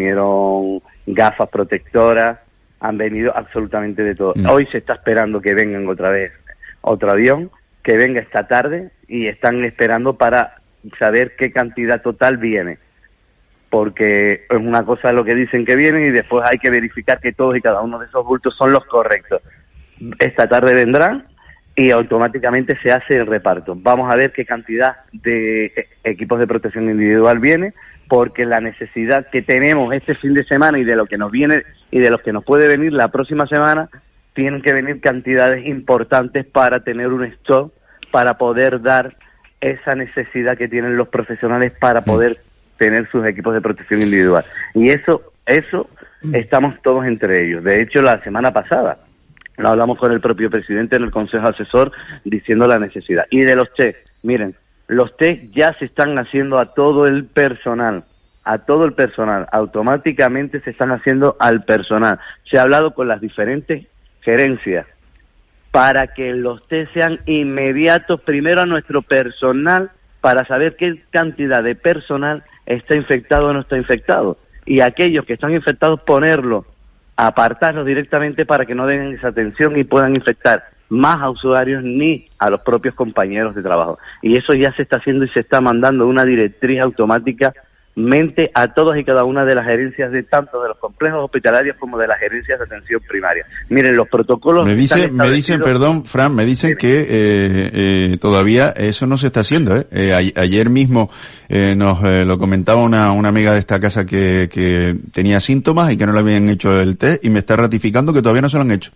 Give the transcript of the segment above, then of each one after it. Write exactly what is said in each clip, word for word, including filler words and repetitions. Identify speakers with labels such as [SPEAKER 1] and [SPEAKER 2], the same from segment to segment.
[SPEAKER 1] vinieron gafas protectoras, han venido absolutamente de todo. Mm. Hoy se está esperando que vengan otra vez otro avión, que venga esta tarde, y están esperando para saber qué cantidad total viene. Porque es una cosa lo que dicen que vienen y después hay que verificar que todos y cada uno de esos bultos son los correctos. Esta tarde vendrán y automáticamente se hace el reparto. Vamos a ver qué cantidad de equipos de protección individual viene, porque la necesidad que tenemos este fin de semana y de lo que nos viene y de lo que nos puede venir la próxima semana, tienen que venir cantidades importantes para tener un stock, para poder dar esa necesidad que tienen los profesionales para poder tener sus equipos de protección individual. Y eso, eso estamos todos entre ellos. De hecho, la semana pasada lo hablamos con el propio presidente en el Consejo Asesor diciendo la necesidad. Y de los test, miren, los test ya se están haciendo a todo el personal, a todo el personal, automáticamente se están haciendo al personal. Se ha hablado con las diferentes gerencias para que los test sean inmediatos primero a nuestro personal, para saber qué cantidad de personal está infectado o no está infectado. Y aquellos que están infectados, ponerlos, apartarlos directamente para que no den esa atención y puedan infectar más a usuarios ni a los propios compañeros de trabajo. Y eso ya se está haciendo y se está mandando una directriz automáticamente a todas y cada una de las gerencias, de tanto de los complejos hospitalarios como de las gerencias de atención primaria. Miren, los protocolos...
[SPEAKER 2] Me, dice, me dicen, perdón, Fran, me dicen sí. que eh, eh, todavía eso no se está haciendo. ¿eh? Eh, a, ayer mismo eh, nos eh, lo comentaba una, una amiga de esta casa que, que tenía síntomas y que no le habían hecho el test, y me está ratificando que todavía no se lo han hecho.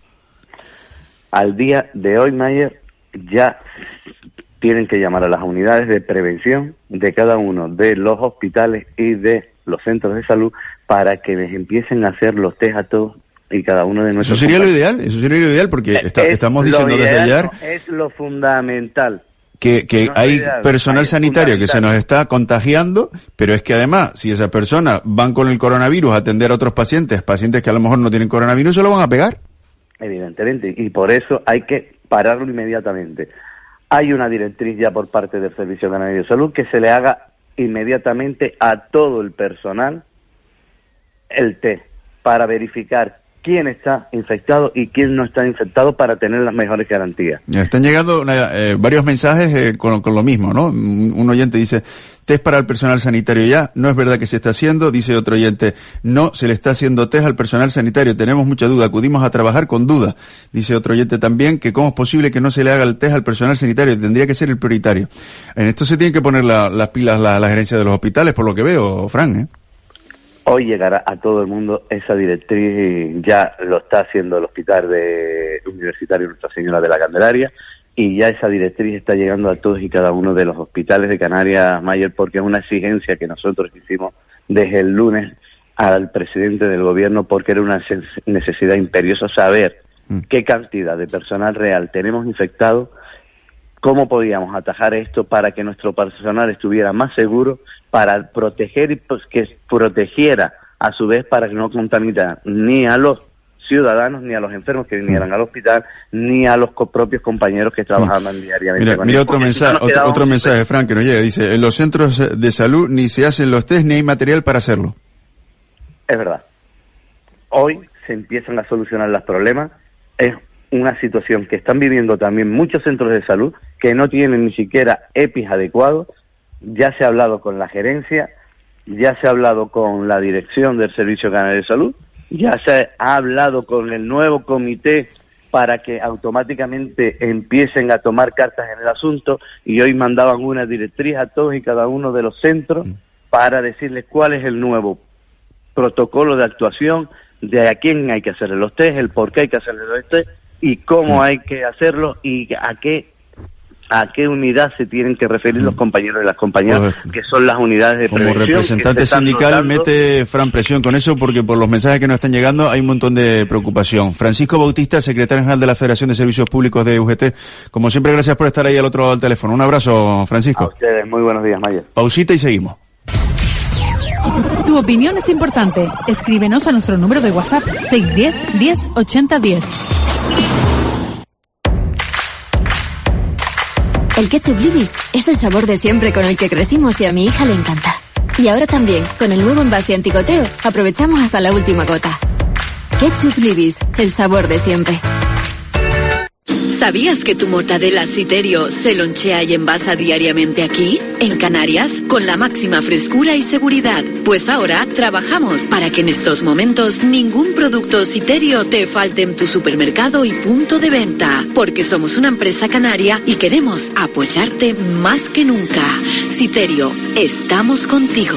[SPEAKER 1] Al día de hoy, Mayer, ya tienen que llamar a las unidades de prevención de cada uno de los hospitales y de los centros de salud para que les empiecen a hacer los test a todos y cada uno de nuestros.
[SPEAKER 2] Eso sería compañeros. Lo ideal, eso sería lo ideal, porque está, estamos diciendo
[SPEAKER 1] ideal,
[SPEAKER 2] desde ayer...
[SPEAKER 1] No, es lo fundamental.
[SPEAKER 2] Que, que no hay ideal, personal hay sanitario que se nos está contagiando, pero es que además, si esas personas van con el coronavirus a atender a otros pacientes, pacientes que a lo mejor no tienen coronavirus, se lo van a pegar.
[SPEAKER 1] Evidentemente, y por eso hay que pararlo inmediatamente. Hay una directriz ya por parte del Servicio Canario de Salud que se le haga inmediatamente a todo el personal el test para verificar quién está infectado y quién no está infectado para tener las mejores garantías.
[SPEAKER 2] Están llegando una, eh, varios mensajes eh, con, con lo mismo, ¿no? Un oyente dice, test para el personal sanitario ya, no es verdad que se está haciendo. Dice otro oyente, no se le está haciendo test al personal sanitario, tenemos mucha duda, acudimos a trabajar con duda. Dice otro oyente también que cómo es posible que no se le haga el test al personal sanitario, tendría que ser el prioritario. En esto se tienen que poner la, las pilas la, la gerencia de los hospitales, por lo que veo, Fran, ¿eh?
[SPEAKER 1] Hoy llegará a todo el mundo esa directriz, y ya lo está haciendo el Hospital de Universitario Nuestra Señora de la Candelaria, y ya esa directriz está llegando a todos y cada uno de los hospitales de Canarias, Mayer, porque es una exigencia que nosotros hicimos desde el lunes al presidente del gobierno, porque era una necesidad imperiosa saber mm. qué cantidad de personal real tenemos infectado, cómo podíamos atajar esto para que nuestro personal estuviera más seguro, para proteger y pues, que protegiera a su vez para que no contaminara ni a los ciudadanos, ni a los enfermos que vinieran al hospital, ni a los co- propios compañeros que trabajaban sí. diariamente.
[SPEAKER 2] Mira,
[SPEAKER 1] con
[SPEAKER 2] mira
[SPEAKER 1] ellos.
[SPEAKER 2] otro mensaje, si no otro, otro mensaje, Fran, que nos llega. Dice, en los centros de salud ni se hacen los test ni hay material para hacerlo.
[SPEAKER 1] Es verdad. Hoy se empiezan a solucionar los problemas. Es una situación que están viviendo también muchos centros de salud que no tienen ni siquiera E P Is adecuados. Ya se ha hablado con la gerencia, ya se ha hablado con la dirección del Servicio Canario de Salud, ya se ha hablado con el nuevo comité para que automáticamente empiecen a tomar cartas en el asunto, y hoy mandaban una directriz a todos y cada uno de los centros para decirles cuál es el nuevo protocolo de actuación, de a quién hay que hacerle los test, el por qué hay que hacerle los test y cómo hay que hacerlo y a qué a qué unidad se tienen que referir los compañeros y las compañeras, pues, que son las unidades de prevención.
[SPEAKER 2] Como representante sindical, notando... mete, Fran, presión con eso, porque por los mensajes que nos están llegando hay un montón de preocupación. Francisco Bautista, secretario general de la Federación de Servicios Públicos de U G T, como siempre, gracias por estar ahí al otro lado del teléfono. Un abrazo, Francisco.
[SPEAKER 1] A ustedes, muy buenos días, Mayer.
[SPEAKER 2] Pausita y seguimos.
[SPEAKER 3] Tu opinión es importante. Escríbenos a nuestro número de WhatsApp seis uno cero, diez, ochenta, diez.
[SPEAKER 4] El ketchup Libis es el sabor de siempre con el que crecimos y a mi hija le encanta. Y ahora también, con el nuevo envase antigoteo, aprovechamos hasta la última gota. Ketchup Libis, el sabor de siempre.
[SPEAKER 5] ¿Sabías que tu mortadela Citerio se lonchea y envasa diariamente aquí, en Canarias, con la máxima frescura y seguridad? Pues ahora trabajamos para que en estos momentos ningún producto Citerio te falte en tu supermercado y punto de venta, porque somos una empresa canaria y queremos apoyarte más que nunca. Citerio, estamos contigo.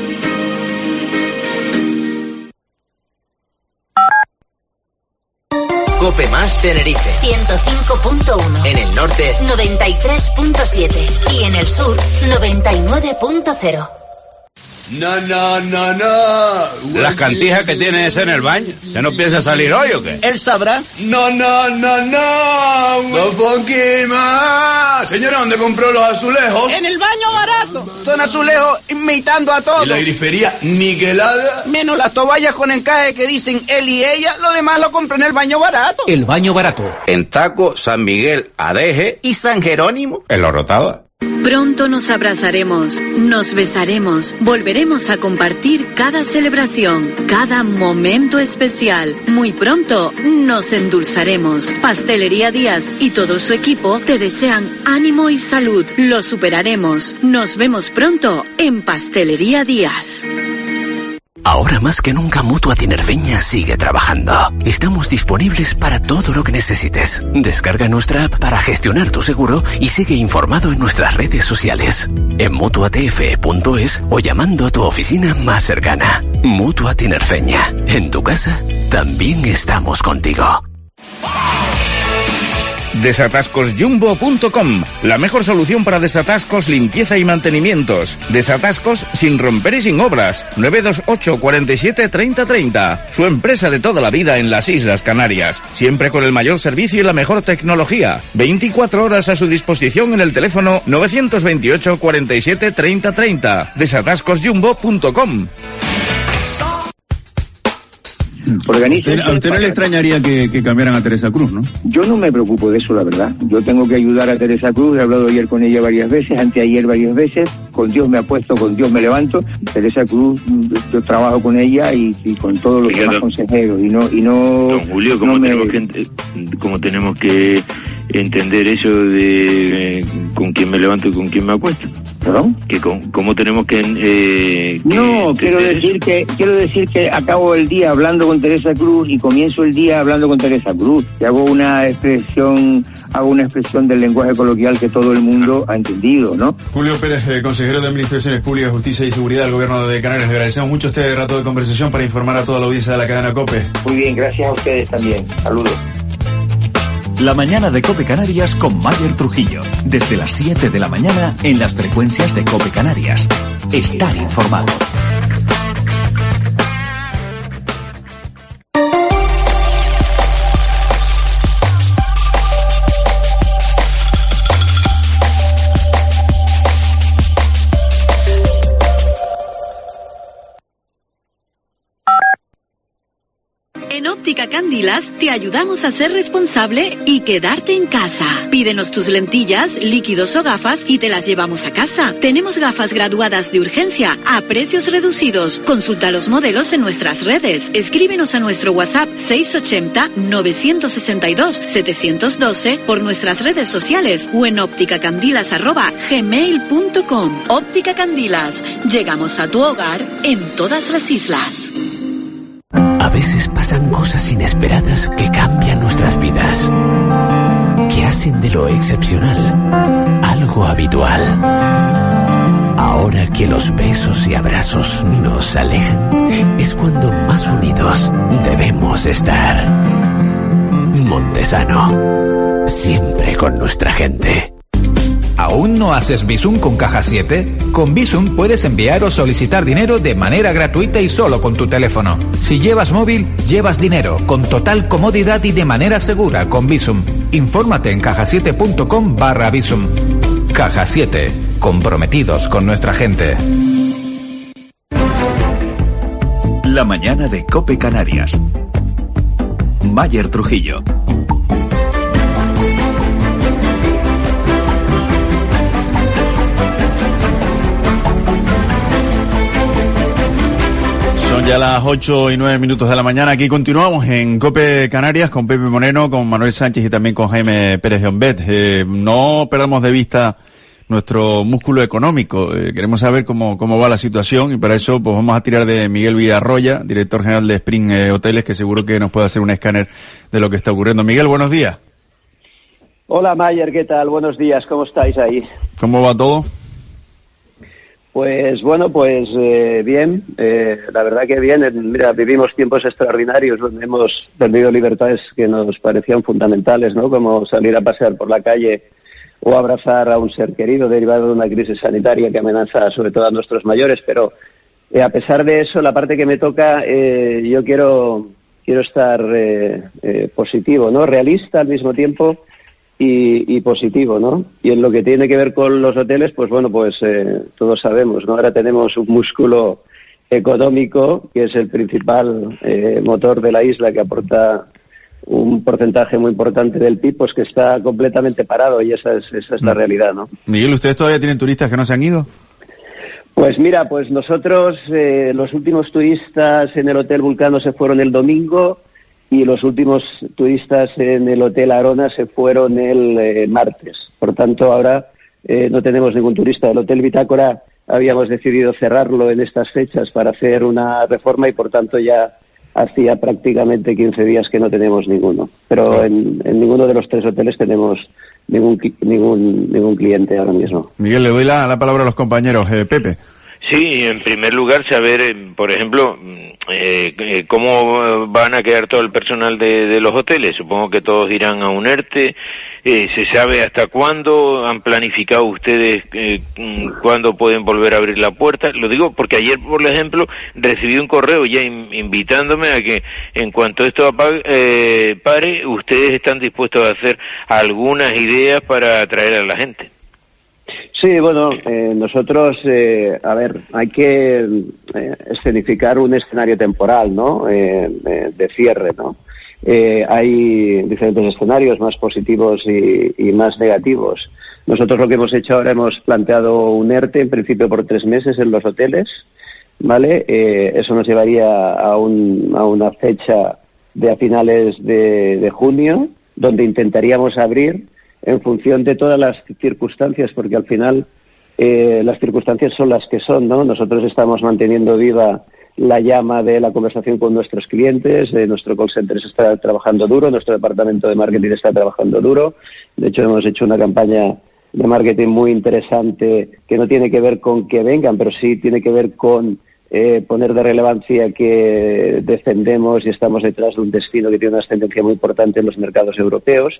[SPEAKER 6] Cope Más Tenerife
[SPEAKER 7] ciento cinco punto uno.
[SPEAKER 6] En el norte
[SPEAKER 7] noventa y tres punto siete. Y en el sur noventa y nueve punto cero.
[SPEAKER 8] No, no, no, no.
[SPEAKER 9] Las cantijas que tienes en el baño. ¿Ya no piensa salir hoy o qué?
[SPEAKER 8] ¿Él sabrá? No, no, no, no. No funky más. Señora, ¿dónde compró los azulejos?
[SPEAKER 10] En el baño barato. Son azulejos imitando a todos.
[SPEAKER 8] ¿Y la grifería niquelada?
[SPEAKER 10] Menos las toallas con encaje que dicen él y ella. Lo demás lo compré en el baño barato.
[SPEAKER 9] El baño barato. En Taco, San Miguel, Adeje
[SPEAKER 10] y San Jerónimo.
[SPEAKER 9] En Los Rotados.
[SPEAKER 5] Pronto nos abrazaremos, nos besaremos, volveremos a compartir cada celebración, cada momento especial. Muy pronto nos endulzaremos. Pastelería Díaz y todo su equipo te desean ánimo y salud. Lo superaremos. Nos vemos pronto en Pastelería Díaz.
[SPEAKER 11] Ahora más que nunca Mutua Tinerfeña sigue trabajando. Estamos disponibles para todo lo que necesites. Descarga nuestra app para gestionar tu seguro y sigue informado en nuestras redes sociales. En mutua t f e punto es o llamando a tu oficina más cercana. Mutua Tinerfeña. En tu casa también estamos contigo.
[SPEAKER 9] desatascos jumbo punto com, la mejor solución para desatascos, limpieza y mantenimientos. Desatascos sin romper y sin obras. nueve dos ocho, cuarenta y siete, treinta, treinta. Su empresa de toda la vida en las Islas Canarias. Siempre con el mayor servicio y la mejor tecnología. veinticuatro horas a su disposición en el teléfono nueve dos ocho, cuarenta y siete, treinta, treinta. desatascos jumbo punto com.
[SPEAKER 2] Usted, a usted no le extrañaría que, que cambiaran a Teresa Cruz, ¿no?
[SPEAKER 12] Yo no me preocupo de eso, la verdad. Yo tengo que ayudar a Teresa Cruz, he hablado ayer con ella varias veces, anteayer varias veces, con Dios me apuesto, con Dios me levanto. Teresa Cruz, yo trabajo con ella y, y con todos los
[SPEAKER 13] Oiga,
[SPEAKER 12] demás
[SPEAKER 13] don,
[SPEAKER 12] consejeros, y no... Y no
[SPEAKER 13] don Julio, ¿cómo,
[SPEAKER 12] no me...
[SPEAKER 13] tenemos que, ¿cómo tenemos que entender eso de eh, con quién me levanto y con quién me acuesto?
[SPEAKER 12] ¿Perdón?
[SPEAKER 13] Que con, ¿Cómo tenemos que...? Eh, que
[SPEAKER 12] no, quiero decir que quiero decir que acabo el día hablando con Teresa Cruz y comienzo el día hablando con Teresa Cruz. Y hago una expresión, hago una expresión del lenguaje coloquial que todo el mundo ha entendido, ¿no?
[SPEAKER 2] Julio Pérez, eh, consejero de Administraciones Públicas, Justicia y Seguridad del Gobierno de Canarias. Le agradecemos mucho este rato de conversación para informar a toda la audiencia de la cadena COPE.
[SPEAKER 12] Muy bien, gracias a ustedes también. Saludos.
[SPEAKER 14] La mañana de Cope Canarias con Mayer Trujillo. Desde las siete de la mañana en las frecuencias de Cope Canarias. Estar informado.
[SPEAKER 5] En Óptica Candilas te ayudamos a ser responsable y quedarte en casa. Pídenos tus lentillas, líquidos o gafas y te las llevamos a casa. Tenemos gafas graduadas de urgencia a precios reducidos. Consulta los modelos en nuestras redes. Escríbenos a nuestro WhatsApp seis ocho cero, nueve seis dos, siete uno dos por nuestras redes sociales o en ópticacandilas arroba gmail punto com. Óptica Candilas. Llegamos a tu hogar en todas las islas.
[SPEAKER 11] A veces pasan cosas inesperadas que cambian nuestras vidas, que hacen de lo excepcional algo habitual. Ahora que los besos y abrazos nos alejan, es cuando más unidos debemos estar. Montesano, siempre con nuestra gente.
[SPEAKER 15] ¿Aún no haces Bizum con Caja siete? Con Bizum puedes enviar o solicitar dinero de manera gratuita y solo con tu teléfono. Si llevas móvil, llevas dinero, con total comodidad y de manera segura con Bizum. Infórmate en caja siete punto com barra Bizum. Caja siete, comprometidos con nuestra gente.
[SPEAKER 14] La mañana de Cope Canarias. Mayer Trujillo.
[SPEAKER 2] Son ya las ocho y nueve minutos de la mañana. Aquí continuamos en COPE Canarias con Pepe Moreno, con Manuel Sánchez y también con Jaime Pérez Jombet. Eh, no perdamos de vista nuestro músculo económico. Eh, queremos saber cómo, cómo va la situación y para eso pues vamos a tirar de Miguel Villarroya, director general de Spring eh, Hoteles, que seguro que nos puede hacer un escáner de lo que está ocurriendo. Miguel, buenos días.
[SPEAKER 16] Hola Mayer, ¿qué tal? Buenos días, ¿cómo estáis ahí?
[SPEAKER 2] ¿Cómo va todo?
[SPEAKER 16] Pues bueno, pues eh, bien, eh, la verdad que bien. Mira, vivimos tiempos extraordinarios donde hemos perdido libertades que nos parecían fundamentales, ¿no? Como salir a pasear por la calle o abrazar a un ser querido derivado de una crisis sanitaria que amenaza sobre todo a nuestros mayores. Pero eh, a pesar de eso, la parte que me toca, eh, yo quiero quiero estar eh, eh, positivo, ¿no? Realista al mismo tiempo. Y, y positivo, ¿no? Y en lo que tiene que ver con los hoteles, pues bueno, pues eh, todos sabemos, ¿no? Ahora tenemos un músculo económico que es el principal eh, motor de la isla, que aporta un porcentaje muy importante del P I B, pues que está completamente parado y esa es, esa es la realidad, ¿no?
[SPEAKER 2] Miguel, ¿ustedes todavía tienen turistas que no se han ido?
[SPEAKER 16] Pues mira, pues nosotros, eh, los últimos turistas en el Hotel Vulcano se fueron el domingo, y los últimos turistas en el Hotel Arona se fueron el eh, martes. Por tanto, ahora eh, no tenemos ningún turista. El Hotel Bitácora habíamos decidido cerrarlo en estas fechas para hacer una reforma y, por tanto, ya hacía prácticamente quince días que no tenemos ninguno. Pero en, en ninguno de los tres hoteles tenemos ningún ningún ningún cliente ahora mismo.
[SPEAKER 2] Miguel, le doy la, la palabra a los compañeros. Eh, Pepe.
[SPEAKER 13] Sí, en primer lugar, saber, por ejemplo, eh, cómo van a quedar todo el personal de, de los hoteles. Supongo que todos irán a un ERTE. Eh, ¿Se sabe hasta cuándo? ¿Han planificado ustedes eh, cuándo pueden volver a abrir la puerta? Lo digo porque ayer, por ejemplo, recibí un correo ya in, invitándome a que en cuanto esto apague, eh, pare, ustedes están dispuestos a hacer algunas ideas para atraer a la gente.
[SPEAKER 16] Sí, bueno, eh, nosotros, eh, a ver, hay que eh, escenificar un escenario temporal, ¿no? Eh, eh, de cierre, ¿no? Eh, hay diferentes escenarios, más positivos y, y más negativos. Nosotros lo que hemos hecho ahora, hemos planteado un ERTE, en principio por tres meses en los hoteles, ¿vale? Eh, eso nos llevaría a, un, a una fecha de a finales de, de junio, donde intentaríamos abrir en función de todas las circunstancias, porque al final eh, las circunstancias son las que son, ¿no? Nosotros estamos manteniendo viva la llama de la conversación con nuestros clientes, eh, nuestro call center está trabajando duro, nuestro departamento de marketing está trabajando duro. De hecho, hemos hecho una campaña de marketing muy interesante que no tiene que ver con que vengan, pero sí tiene que ver con eh, poner de relevancia que defendemos y estamos detrás de un destino que tiene una ascendencia muy importante en los mercados europeos.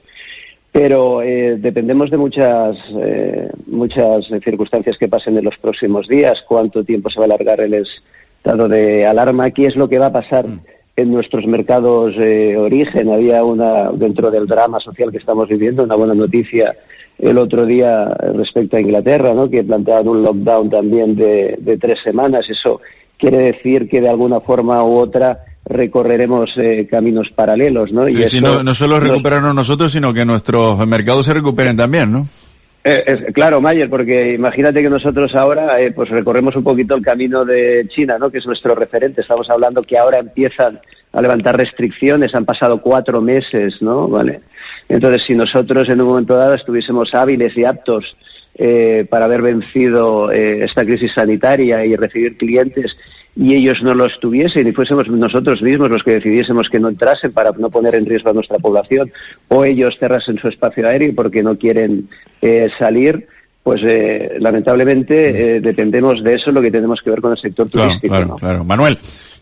[SPEAKER 16] Pero eh, dependemos de muchas eh, muchas circunstancias que pasen en los próximos días, cuánto tiempo se va a alargar el estado de alarma, qué es lo que va a pasar en nuestros mercados de eh, origen. Había una, dentro del drama social que estamos viviendo, una buena noticia el otro día respecto a Inglaterra, ¿no? Que planteaban un lockdown también de, de tres semanas. Eso quiere decir que de alguna forma u otra recorreremos eh, caminos paralelos, ¿no?
[SPEAKER 2] Sí,
[SPEAKER 16] y
[SPEAKER 2] sí,
[SPEAKER 16] eso,
[SPEAKER 2] no, no solo recuperarnos nosotros, sino que nuestros mercados se recuperen también, ¿no?
[SPEAKER 16] Eh, es, claro, Mayer, porque imagínate que nosotros ahora eh, pues recorremos un poquito el camino de China, ¿no? Que es nuestro referente. Estamos hablando que ahora empiezan a levantar restricciones, han pasado cuatro meses, ¿no? Vale. Entonces, si nosotros en un momento dado estuviésemos hábiles y aptos eh, para haber vencido eh, esta crisis sanitaria y recibir clientes, y ellos no los tuviesen y fuésemos nosotros mismos los que decidiésemos que no entrasen para no poner en riesgo a nuestra población, o ellos cerrasen su espacio aéreo porque no quieren eh, salir, pues eh, lamentablemente eh, dependemos de eso, lo que tenemos que ver con el sector
[SPEAKER 2] claro,
[SPEAKER 16] turístico.
[SPEAKER 2] Claro,
[SPEAKER 16] ¿no?
[SPEAKER 2] claro. Manuel.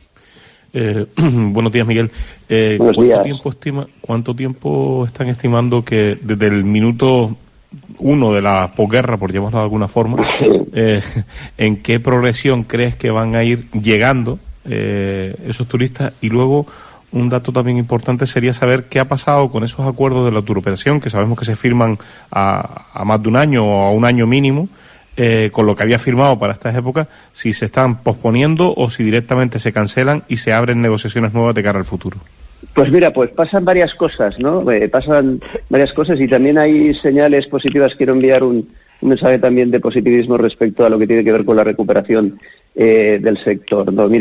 [SPEAKER 17] Eh, buenos días, Miguel. Eh,
[SPEAKER 16] buenos
[SPEAKER 17] ¿cuánto
[SPEAKER 16] días.
[SPEAKER 17] tiempo estima, cuánto tiempo están estimando que desde el minuto uno de la posguerra, por llamarlo de alguna forma, eh, en qué progresión crees que van a ir llegando eh, esos turistas? Y luego, un dato también importante sería saber qué ha pasado con esos acuerdos de la turoperación, que sabemos que se firman a, a más de un año o a un año mínimo, eh, con lo que había firmado para estas épocas, si se están posponiendo o si directamente se cancelan y se abren negociaciones nuevas de cara al futuro.
[SPEAKER 16] Pues mira, pues pasan varias cosas, ¿no? Eh, pasan varias cosas y también hay señales positivas. Quiero enviar un, un mensaje también de positivismo respecto a lo que tiene que ver con la recuperación eh, del sector, ¿no? Mira,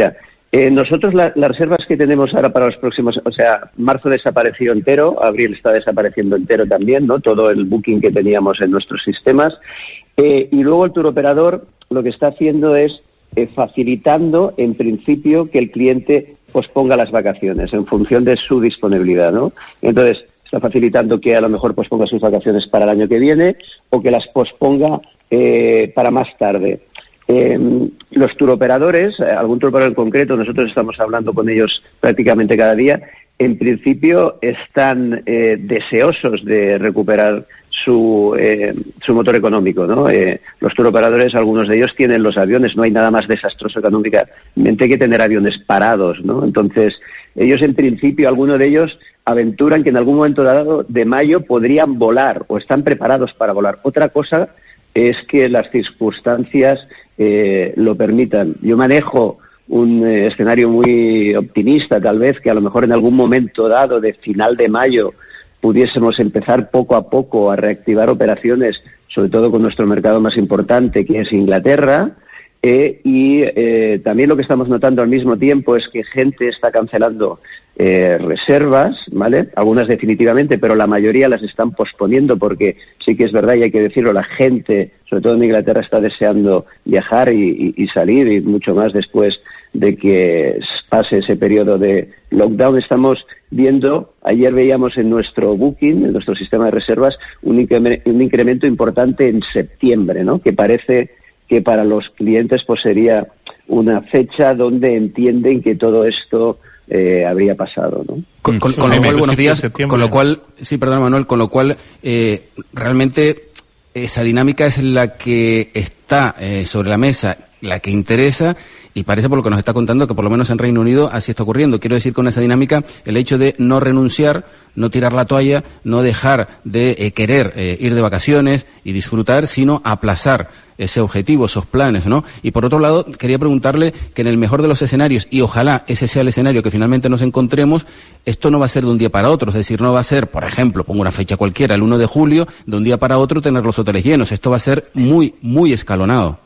[SPEAKER 16] Eh, nosotros la, las reservas que tenemos ahora para los próximos, o sea, marzo desapareció entero, abril está desapareciendo entero también, ¿no? Todo el booking que teníamos en nuestros sistemas. Eh, y luego el turoperador lo que está haciendo es eh, facilitando, en principio, que el cliente posponga las vacaciones en función de su disponibilidad, ¿no? Entonces, está facilitando que a lo mejor posponga sus vacaciones para el año que viene o que las posponga eh, para más tarde. Eh, los turoperadores, algún turoperador en concreto, nosotros estamos hablando con ellos prácticamente cada día, en principio están eh, deseosos de recuperar su eh, su motor económico, ¿no? Eh, los turoperadores, algunos de ellos tienen los aviones, no hay nada más desastroso económicamente que tener aviones parados, ¿no? Entonces, ellos en principio, algunos de ellos aventuran que en algún momento dado de mayo podrían volar o están preparados para volar. Otra cosa es que las circunstancias eh, lo permitan. Yo manejo un eh, escenario muy optimista, tal vez, que a lo mejor en algún momento dado de final de mayo pudiésemos empezar poco a poco a reactivar operaciones, sobre todo con nuestro mercado más importante, que es Inglaterra, eh, y eh, también lo que estamos notando al mismo tiempo es que gente está cancelando eh, reservas, ¿vale? Algunas definitivamente, pero la mayoría las están posponiendo porque sí que es verdad y hay que decirlo, la gente, sobre todo en Inglaterra, está deseando viajar y, y, y salir, y mucho más después de que pase ese periodo de lockdown. Estamos viendo, ayer veíamos en nuestro booking, en nuestro sistema de reservas, un incremento, un incremento importante en septiembre, ¿no? Que parece que para los clientes pues sería una fecha donde entienden que todo esto eh, habría pasado, ¿no?
[SPEAKER 18] Con, con, con lo cual, buenos días, con lo cual, sí, perdón, Manuel, con lo cual eh, realmente esa dinámica es la que está eh, sobre la mesa, la que interesa. Y parece, por lo que nos está contando, que por lo menos en Reino Unido así está ocurriendo. Quiero decir, con esa dinámica, el hecho de no renunciar, no tirar la toalla, no dejar de eh, querer eh, ir de vacaciones y disfrutar, sino aplazar ese objetivo, esos planes, ¿no? Y por otro lado, quería preguntarle que en el mejor de los escenarios, y ojalá ese sea el escenario que finalmente nos encontremos, esto no va a ser de un día para otro, es decir, no va a ser, por ejemplo, pongo una fecha cualquiera, el uno de julio, de un día para otro tener los hoteles llenos. Esto va a ser muy, muy escalonado.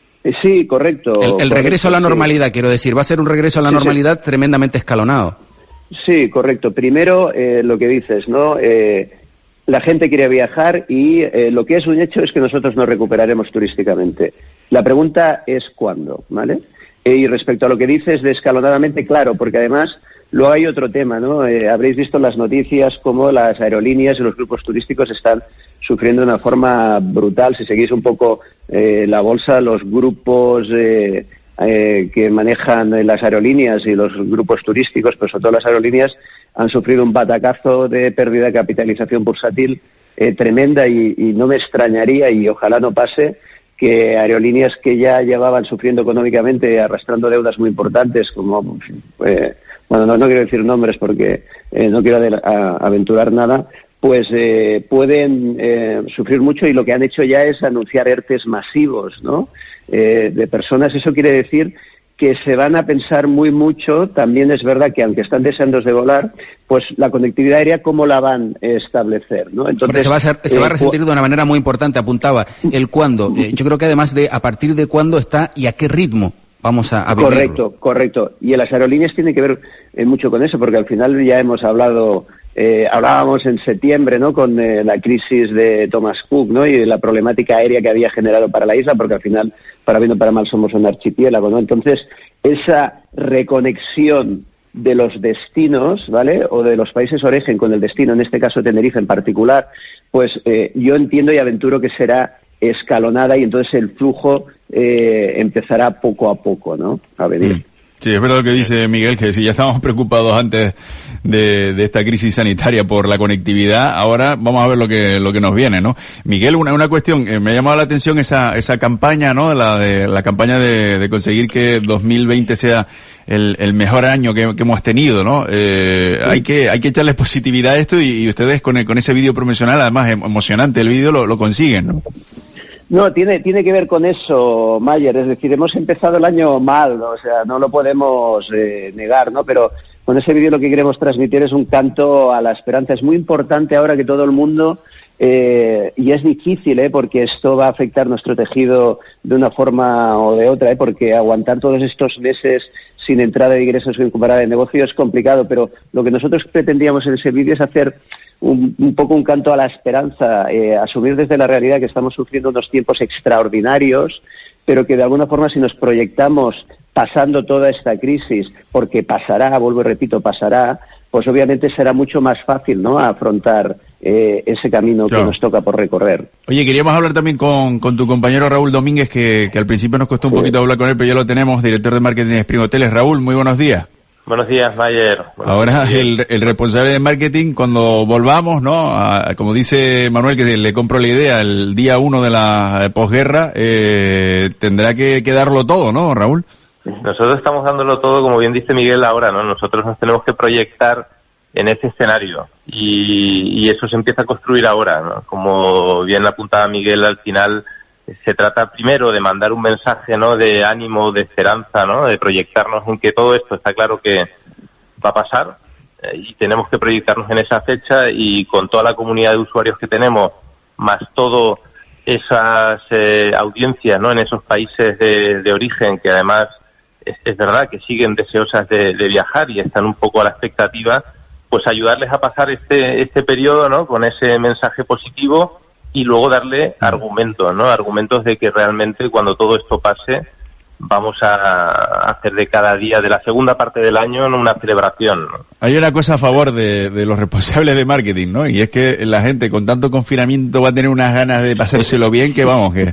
[SPEAKER 16] Sí, correcto.
[SPEAKER 18] El, el
[SPEAKER 16] correcto,
[SPEAKER 18] regreso a la
[SPEAKER 16] sí.
[SPEAKER 18] normalidad, quiero decir, va a ser un regreso a la
[SPEAKER 16] Sí,
[SPEAKER 18] normalidad sí. tremendamente escalonado.
[SPEAKER 16] Sí, correcto. Primero, eh, lo que dices, ¿no? Eh, la gente quiere viajar y eh, lo que es un hecho es que nosotros nos recuperaremos turísticamente. La pregunta es cuándo, ¿vale? Eh, y respecto a lo que dices de escalonadamente, claro, porque además luego hay otro tema, ¿no? Eh, habréis visto en las noticias cómo las aerolíneas y los grupos turísticos están sufriendo de una forma brutal. Si seguís un poco eh, la bolsa, los grupos eh, eh, que manejan las aerolíneas y los grupos turísticos, pero sobre todo las aerolíneas, han sufrido un batacazo de pérdida de capitalización bursátil eh, tremenda y, y no me extrañaría, y ojalá no pase, que aerolíneas que ya llevaban sufriendo económicamente, arrastrando deudas muy importantes, como, eh, bueno, no, no quiero decir nombres porque eh, no quiero de, a, aventurar nada, pues eh, pueden eh, sufrir mucho, y lo que han hecho ya es anunciar ERTES masivos, ¿no? Eh, de personas. Eso quiere decir que se van a pensar muy mucho. También es verdad que aunque están deseando de volar, pues la conectividad aérea, ¿cómo la van a establecer, ¿no? Entonces
[SPEAKER 18] se va a, ser, se
[SPEAKER 16] eh,
[SPEAKER 18] va a resentir de una manera muy importante, apuntaba el cuándo. Eh, yo creo que además de a partir de cuándo está y a qué ritmo vamos a, a vivirlo.
[SPEAKER 16] Correcto, correcto. Y en las aerolíneas tiene que ver eh, mucho con eso, porque al final ya hemos hablado, eh, hablábamos en septiembre, ¿no? Con eh, la crisis de Thomas Cook, ¿no? Y la problemática aérea que había generado para la isla, porque al final, para bien o para mal, somos un archipiélago, ¿no? Entonces, esa reconexión de los destinos, ¿vale? O de los países origen con el destino, en este caso Tenerife en particular, pues eh, yo entiendo y aventuro que será escalonada, y entonces el flujo eh, empezará poco a poco, ¿no? A venir.
[SPEAKER 2] Mm. Sí, es verdad lo que dice Miguel, que si ya estábamos preocupados antes de, de esta crisis sanitaria por la conectividad, ahora vamos a ver lo que lo que nos viene, ¿no? Miguel, una una cuestión, eh, me ha llamado la atención esa esa campaña, ¿no? La de la campaña de, de conseguir que dos mil veinte sea el, el mejor año que, que hemos tenido, ¿no? Eh, sí. Hay que hay que echarles positividad a esto, y, y ustedes con el, con ese vídeo promocional, además emocionante el vídeo, lo, lo consiguen, ¿no?
[SPEAKER 16] No, tiene tiene que ver con eso, Mayer. Es decir, hemos empezado el año mal, ¿no? O sea, no lo podemos eh, negar, ¿no? Pero con ese vídeo lo que queremos transmitir es un canto a la esperanza. Es muy importante ahora que todo el mundo, eh, y es difícil, ¿eh? porque esto va a afectar nuestro tejido de una forma o de otra, ¿eh? porque aguantar todos estos meses sin entrada de ingresos o sin parada de negocio es complicado, pero lo que nosotros pretendíamos en ese vídeo es hacer un, un poco un canto a la esperanza, eh, asumir desde la realidad que estamos sufriendo unos tiempos extraordinarios, pero que de alguna forma si nos proyectamos pasando toda esta crisis, porque pasará, vuelvo y repito, pasará, pues obviamente será mucho más fácil, ¿no?, afrontar eh, ese camino claro. que nos toca por recorrer.
[SPEAKER 2] Oye, queríamos hablar también con, con tu compañero Raúl Domínguez, que, que al principio nos costó un sí. poquito hablar con él, pero ya lo tenemos, director de marketing de Spring Hoteles. Raúl, muy buenos días.
[SPEAKER 19] Buenos días, Mayer. Buenos
[SPEAKER 2] Ahora
[SPEAKER 19] días.
[SPEAKER 2] El, el responsable de marketing, cuando volvamos, ¿no? A, como dice Manuel, que le compro la idea, el día uno de la posguerra, eh, tendrá que, que darlo todo, ¿no, Raúl?
[SPEAKER 19] Nosotros estamos dándolo todo, como bien dice Miguel ahora, ¿no? Nosotros nos tenemos que proyectar en ese escenario y, y eso se empieza a construir ahora, ¿no? Como bien apuntaba Miguel, al final se trata primero de mandar un mensaje, ¿no?, de ánimo, de esperanza, ¿no?, de proyectarnos en que todo esto está claro que va a pasar eh, y tenemos que proyectarnos en esa fecha, y con toda la comunidad de usuarios que tenemos, más todo esas eh, audiencias, ¿no?, en esos países de, de origen que además es, es verdad que siguen deseosas de, de viajar y están un poco a la expectativa, pues ayudarles a pasar este este periodo, ¿no?, con ese mensaje positivo, y luego darle argumentos, ¿no? Argumentos de que realmente cuando todo esto pase vamos a hacer de cada día de la segunda parte del año una celebración, ¿no?
[SPEAKER 2] Hay una cosa a favor de, de los responsables de marketing, ¿no? Y es que la gente con tanto confinamiento va a tener unas ganas de pasárselo bien que vamos, que...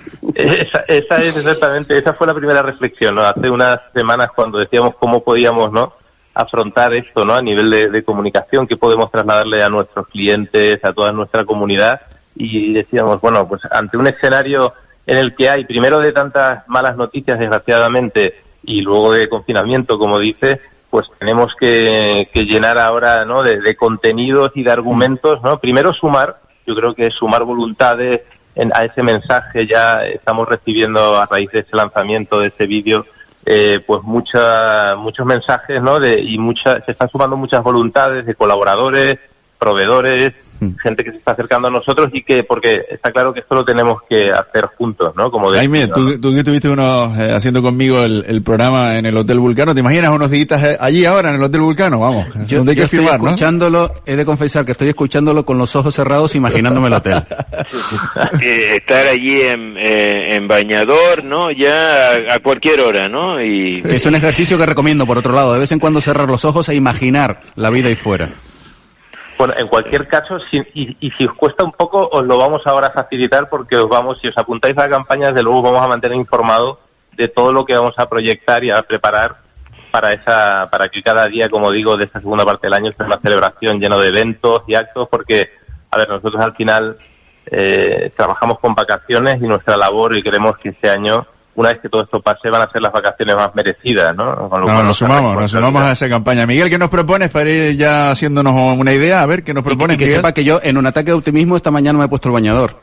[SPEAKER 19] Esa, esa es exactamente, esa fue la primera reflexión, ¿no? Hace unas semanas cuando decíamos cómo podíamos, ¿no?, afrontar esto, ¿no?, a nivel de, de comunicación, que podemos trasladarle a nuestros clientes, a toda nuestra comunidad. Y decíamos, bueno, pues ante un escenario en el que hay, primero de tantas malas noticias, desgraciadamente, y luego de confinamiento, como dice, pues tenemos que, que llenar ahora, ¿no?, de, de contenidos y de argumentos, ¿no? Primero sumar, yo creo que sumar voluntades en, a ese mensaje. Ya estamos recibiendo a raíz de ese lanzamiento de este vídeo, eh, pues mucha, muchos mensajes, ¿no?, de, y mucha, se están sumando muchas voluntades de colaboradores, proveedores, gente que se está acercando a nosotros, y que, porque está claro que esto lo tenemos que hacer juntos, ¿no? Como de
[SPEAKER 2] Jaime, tú, tú que estuviste uno, eh, haciendo conmigo el, el programa en el Hotel Vulcano, ¿te imaginas unos días eh, allí ahora en el Hotel Vulcano? Vamos,
[SPEAKER 18] yo,
[SPEAKER 2] donde hay
[SPEAKER 18] yo
[SPEAKER 2] que
[SPEAKER 18] estoy
[SPEAKER 2] firmar,
[SPEAKER 18] escuchándolo, ¿no? He de confesar que estoy escuchándolo con los ojos cerrados, imaginándome el hotel.
[SPEAKER 13] eh, estar allí en, eh, en bañador, ¿no? Ya a, a cualquier hora, ¿no? Y
[SPEAKER 18] es un ejercicio que recomiendo, por otro lado, de vez en cuando cerrar los ojos e imaginar la vida ahí fuera.
[SPEAKER 19] Bueno, en cualquier caso, si, y, y si os cuesta un poco, os lo vamos ahora a facilitar, porque os vamos, si os apuntáis a la campaña, desde luego vamos a mantener informado de todo lo que vamos a proyectar y a preparar para esa, para que cada día, como digo, de esta segunda parte del año sea una celebración lleno de eventos y actos, porque, a ver, nosotros al final eh, trabajamos con vacaciones y nuestra labor, y queremos que este año, una vez que todo esto pase, van a ser las vacaciones más merecidas, ¿no? Con lo
[SPEAKER 2] no, nos sumamos, nos sumamos a esa campaña. Miguel, ¿qué nos propones para ir ya haciéndonos una idea? A ver, ¿qué nos propones,
[SPEAKER 18] y, y que
[SPEAKER 2] Miguel?
[SPEAKER 18] sepa que yo, en un ataque de optimismo, esta mañana me he puesto el bañador.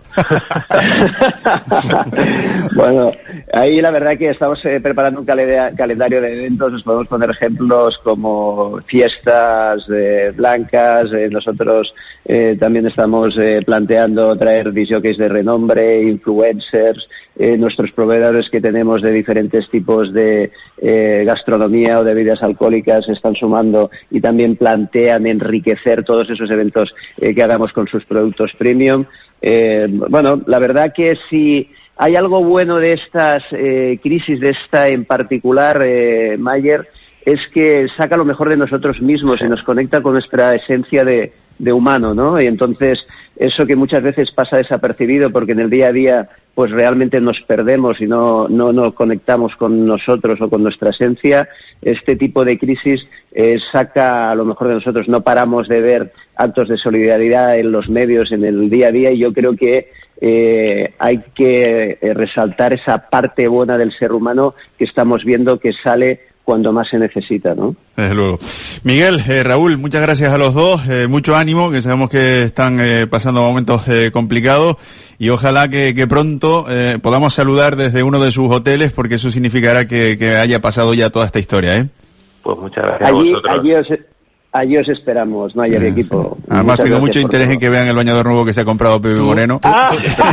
[SPEAKER 16] Bueno, ahí la verdad que estamos eh, preparando un caleda- calendario de eventos. Nos podemos poner ejemplos como fiestas eh, blancas. Eh, nosotros eh, también estamos eh, planteando traer discjockeys de renombre, influencers, eh, nuestros proveedores que tenemos de diferentes tipos de eh, gastronomía o de bebidas alcohólicas se están sumando y también plantean enriquecer todos esos eventos eh, que hagamos con sus productos premium. Eh, bueno, la verdad que si hay algo bueno de estas eh, crisis, de esta en particular, eh, Mayer, es que saca lo mejor de nosotros mismos y nos conecta con nuestra esencia de, de humano, ¿no? Y entonces eso que muchas veces pasa desapercibido porque en el día a día pues realmente nos perdemos y no no nos conectamos con nosotros o con nuestra esencia, este tipo de crisis eh, saca a lo mejor de nosotros. No paramos de ver actos de solidaridad en los medios, en el día a día, y yo creo que eh, hay que eh, resaltar esa parte buena del ser humano que estamos viendo que sale cuando más se necesita, ¿no?
[SPEAKER 2] Desde luego. Miguel, eh, Raúl, muchas gracias a los dos, eh, mucho ánimo, que sabemos que están eh, pasando momentos eh, complicados, y ojalá que, que pronto eh, podamos saludar desde uno de sus hoteles, porque eso significará que, que haya pasado ya toda esta historia, ¿eh?
[SPEAKER 19] Pues muchas gracias
[SPEAKER 16] allí,
[SPEAKER 19] a vosotros.
[SPEAKER 16] Allí os, allí os esperamos, Mayer y equipo.
[SPEAKER 2] Sí. Además tengo mucho interés en que vean el bañador nuevo que se ha comprado Pepe Moreno.
[SPEAKER 16] Ah.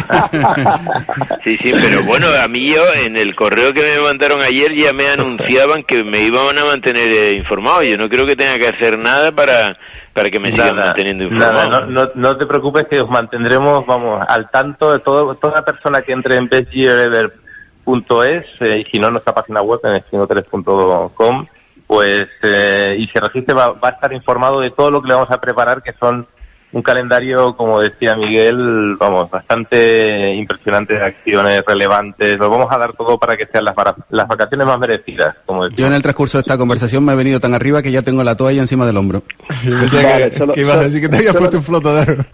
[SPEAKER 13] Sí, sí, pero bueno, a mí yo en el correo que me mandaron ayer ya me anunciaban que me iban a mantener eh, informado. Yo no creo que tenga que hacer nada para para que me sigan
[SPEAKER 19] Nada,
[SPEAKER 13] manteniendo informado.
[SPEAKER 19] Nada, no, no, no te preocupes que os mantendremos, vamos, al tanto de todo, toda persona que entre en best year ever punto es eh, y si no en nuestra página web en esquinoteles punto com, pues eh, y se registre va, va a estar informado de todo lo que le vamos a preparar, que son un calendario, como decía Miguel, vamos, bastante impresionante de acciones relevantes. Lo vamos a dar todo para que sean las, las vacaciones más merecidas, como decía.
[SPEAKER 18] Yo en el transcurso de esta conversación me he venido tan arriba que ya tengo la toalla encima del hombro.
[SPEAKER 2] O sea, que, solo, que ibas a decir que te habías puesto un flotador.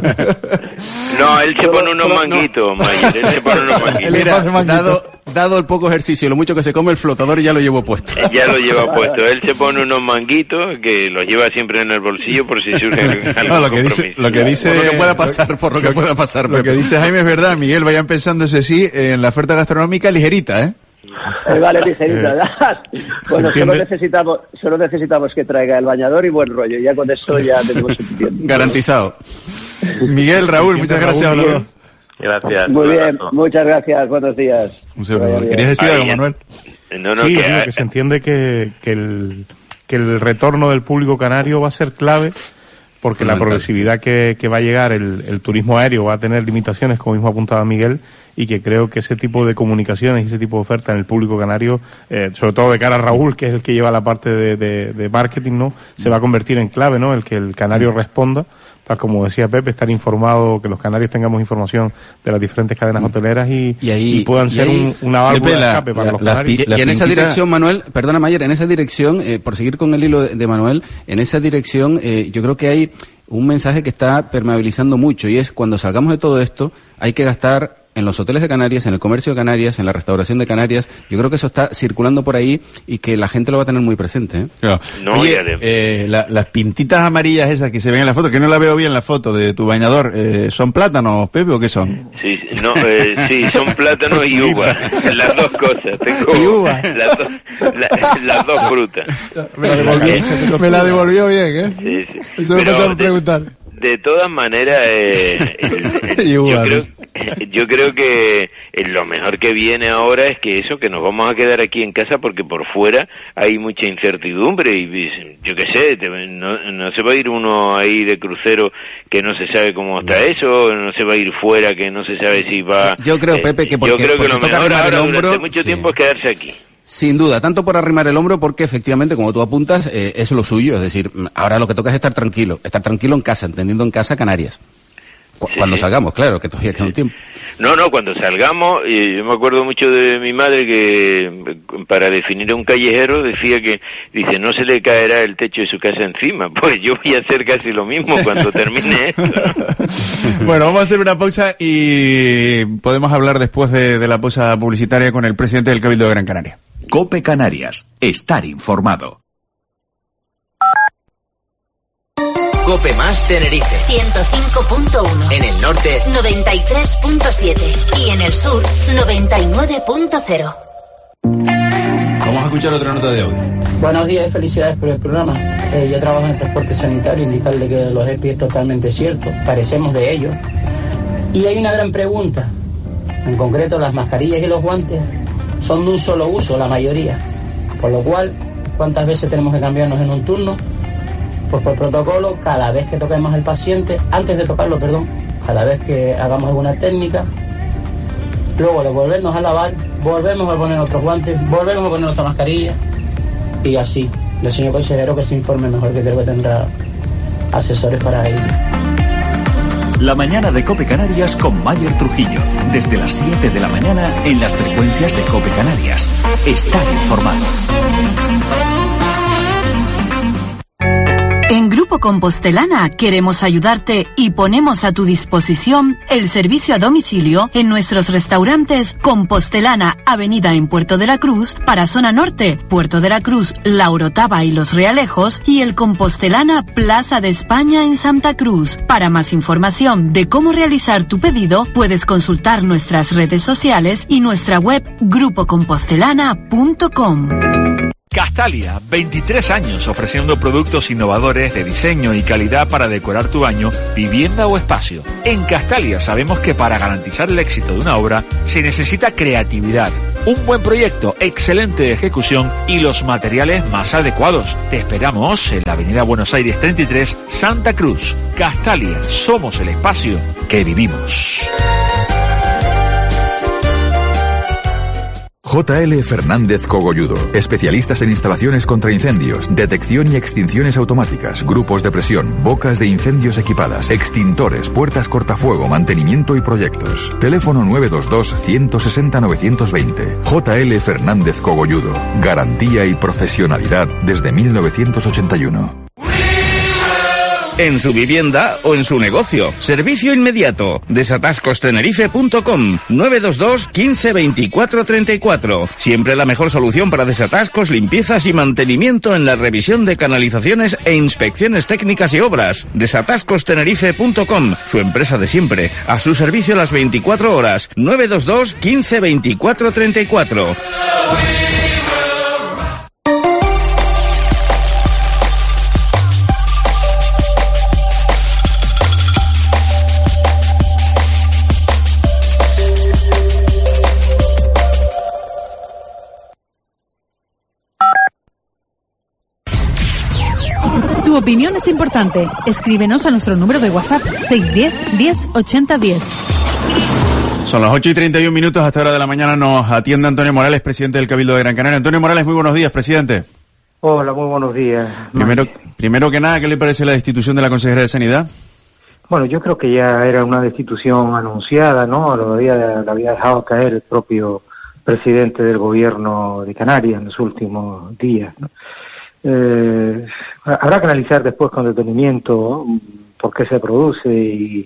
[SPEAKER 13] No, él se pone unos manguitos, Mayer, él se pone unos manguitos.
[SPEAKER 18] Mira, dado, dado el poco ejercicio y lo mucho que se come, el flotador ya lo llevo puesto.
[SPEAKER 13] Ya lo lleva puesto. Él se pone unos manguitos que los lleva siempre en el bolsillo por si surge algo.
[SPEAKER 2] No, lo que dice, lo que dice,
[SPEAKER 18] por lo que pueda pasar, por lo que pueda pasar.
[SPEAKER 2] Lo que dice Jaime es verdad, Miguel, vayan pensando ese sí en la oferta gastronómica ligerita, ¿eh?
[SPEAKER 16] Eh, vale, ligerita, ¿verdad? Bueno, solo necesitamos, solo necesitamos que traiga el bañador y buen rollo. Ya con eso ya tenemos suficiente.
[SPEAKER 18] Garantizado.
[SPEAKER 2] Miguel, Raúl, muchas gracias a los dos.
[SPEAKER 19] Gracias.
[SPEAKER 16] Muy bien, muchas gracias. Buenos días.
[SPEAKER 2] Un segundo. ¿Querías decir algo, Manuel?
[SPEAKER 17] No, no, sí, que, digo, que se entiende que, que, el, que el retorno del público canario va a ser clave, porque la progresividad que, que va a llegar, el, el turismo aéreo va a tener limitaciones, como mismo apuntaba Miguel, y que creo que ese tipo de comunicaciones y ese tipo de oferta en el público canario, eh, sobre todo de cara a Raúl, que es el que lleva la parte de, de, de marketing, ¿no? Se va a convertir en clave, ¿no? El que el canario responda, para, como decía Pepe, estar informado, que los canarios tengamos información de las diferentes cadenas hoteleras y, y, ahí, y puedan y ser ahí, un, una válvula de escape para la, los canarios.
[SPEAKER 18] La, la, y en esa dirección, Manuel, perdona Mayer, en esa dirección, eh, por seguir con el hilo de, de Manuel, en esa dirección eh, yo creo que hay un mensaje que está permeabilizando mucho, y es cuando salgamos de todo esto hay que gastar en los hoteles de Canarias, en el comercio de Canarias, en la restauración de Canarias. Yo creo que eso está circulando por ahí y que la gente lo va a tener muy presente, ¿eh?
[SPEAKER 2] Claro. No, Oye, eh, la, las pintitas amarillas esas que se ven en la foto, que no la veo bien la foto de tu bañador, eh, ¿son plátanos, Pepe, o qué son?
[SPEAKER 13] Sí, no, eh, sí, son plátanos y uva, las dos cosas. Tengo
[SPEAKER 2] ¿Y uva?
[SPEAKER 13] Las, do, la, las dos frutas.
[SPEAKER 2] Me la devolvió, me la devolvió bien, ¿eh?
[SPEAKER 13] Sí, sí.
[SPEAKER 2] Eso me pasó a preguntar.
[SPEAKER 13] De todas maneras, eh, el, el, yo, creo, yo creo que lo mejor que viene ahora es que eso, que nos vamos a quedar aquí en casa porque por fuera hay mucha incertidumbre y yo qué sé, no, no se va a ir uno ahí de crucero que no se sabe cómo está eso, no se va a ir fuera que no se sabe si va...
[SPEAKER 18] Yo creo, Pepe, que porque,
[SPEAKER 13] yo creo que lo mejor ahora
[SPEAKER 18] hombro,
[SPEAKER 13] durante mucho
[SPEAKER 18] sí.
[SPEAKER 13] tiempo es quedarse aquí.
[SPEAKER 18] Sin duda, tanto por arrimar el hombro, porque efectivamente, como tú apuntas, eh, es lo suyo. Es decir, ahora lo que toca es estar tranquilo, estar tranquilo en casa, entendiendo en casa Canarias. Cu- sí. Cuando salgamos, claro, que todavía queda un tiempo.
[SPEAKER 13] No, no, cuando salgamos, eh, yo me acuerdo mucho de mi madre que para definir a un callejero decía que, dice, no se le caerá el techo de su casa encima. Pues yo voy a hacer casi lo mismo cuando termine esto.
[SPEAKER 2] Bueno, vamos a hacer una pausa y podemos hablar después de, de la pausa publicitaria con el presidente del Cabildo de Gran Canaria.
[SPEAKER 14] COPE Canarias. Estar informado.
[SPEAKER 6] COPE más Tenerife.
[SPEAKER 7] ciento cinco punto uno.
[SPEAKER 6] En el norte.
[SPEAKER 7] noventa y tres punto siete. Y en el sur, noventa y nueve punto cero.
[SPEAKER 2] Vamos a escuchar otra nota de hoy.
[SPEAKER 20] Buenos días y felicidades por el programa. Eh, yo trabajo en el transporte sanitario, indicarle que los E P I es totalmente cierto. Carecemos de ellos. Y hay una gran pregunta. En concreto, las mascarillas y los guantes son de un solo uso, la mayoría. Por lo cual, ¿cuántas veces tenemos que cambiarnos en un turno? Pues por protocolo, cada vez que toquemos al paciente, antes de tocarlo, perdón, cada vez que hagamos alguna técnica, luego de volvernos a lavar, volvemos a poner otros guantes, volvemos a poner otra mascarilla, y así. El señor consejero que se informe mejor, que creo que tendrá asesores para ello.
[SPEAKER 14] La mañana de COPE Canarias con Mayer Trujillo. Desde las siete de la mañana en las frecuencias de COPE Canarias. Estar informado.
[SPEAKER 21] En Grupo Compostelana queremos ayudarte y ponemos a tu disposición el servicio a domicilio en nuestros restaurantes Compostelana, Avenida en Puerto de la Cruz, para Zona Norte, Puerto de la Cruz, La Orotava y Los Realejos, y el Compostelana Plaza de España en Santa Cruz. Para más información de cómo realizar tu pedido, puedes consultar nuestras redes sociales y nuestra web grupo compostelana punto com.
[SPEAKER 1] Castalia, veintitrés años ofreciendo productos innovadores de diseño y calidad para decorar tu baño, vivienda o espacio. En Castalia sabemos que para garantizar el éxito de una obra se necesita creatividad, un buen proyecto, excelente ejecución y los materiales más adecuados. Te esperamos en la avenida Buenos Aires treinta y tres, Santa Cruz. Castalia, somos el espacio que vivimos.
[SPEAKER 22] J L Fernández Cogolludo, especialistas en instalaciones contra incendios, detección y extinciones automáticas, grupos de presión, bocas de incendios equipadas, extintores, puertas cortafuego, mantenimiento y proyectos. Teléfono nueve dos dos, uno seis cero, nueve dos cero. J L Fernández Cogolludo, garantía y profesionalidad desde mil novecientos ochenta y uno.
[SPEAKER 9] En su vivienda o en su negocio. Servicio inmediato. desatascos tenerife punto com. nueve dos dos, quince, veinticuatro, treinta y cuatro. Siempre la mejor solución para desatascos, limpiezas y mantenimiento en la revisión de canalizaciones e inspecciones técnicas y obras. desatascos tenerife punto com. Su empresa de siempre. A su servicio las veinticuatro horas. nueve dos dos, quince, veinticuatro, treinta y cuatro.
[SPEAKER 3] Tu opinión es importante. Escríbenos a nuestro número de WhatsApp seis uno cero, diez, ochenta, diez.
[SPEAKER 2] Son las ocho y treinta y un minutos, hasta hora de la mañana nos atiende Antonio Morales, presidente del Cabildo de Gran Canaria. Antonio Morales, muy buenos días, presidente.
[SPEAKER 23] Hola, muy buenos días.
[SPEAKER 2] Primero, primero que nada, ¿qué le parece la destitución de la consejera de Sanidad?
[SPEAKER 23] Bueno, yo creo que ya era una destitución anunciada, ¿no? Lo había, lo había dejado caer el propio presidente del gobierno de Canarias en los últimos días, ¿no? Eh, habrá que analizar después con detenimiento por qué se produce y,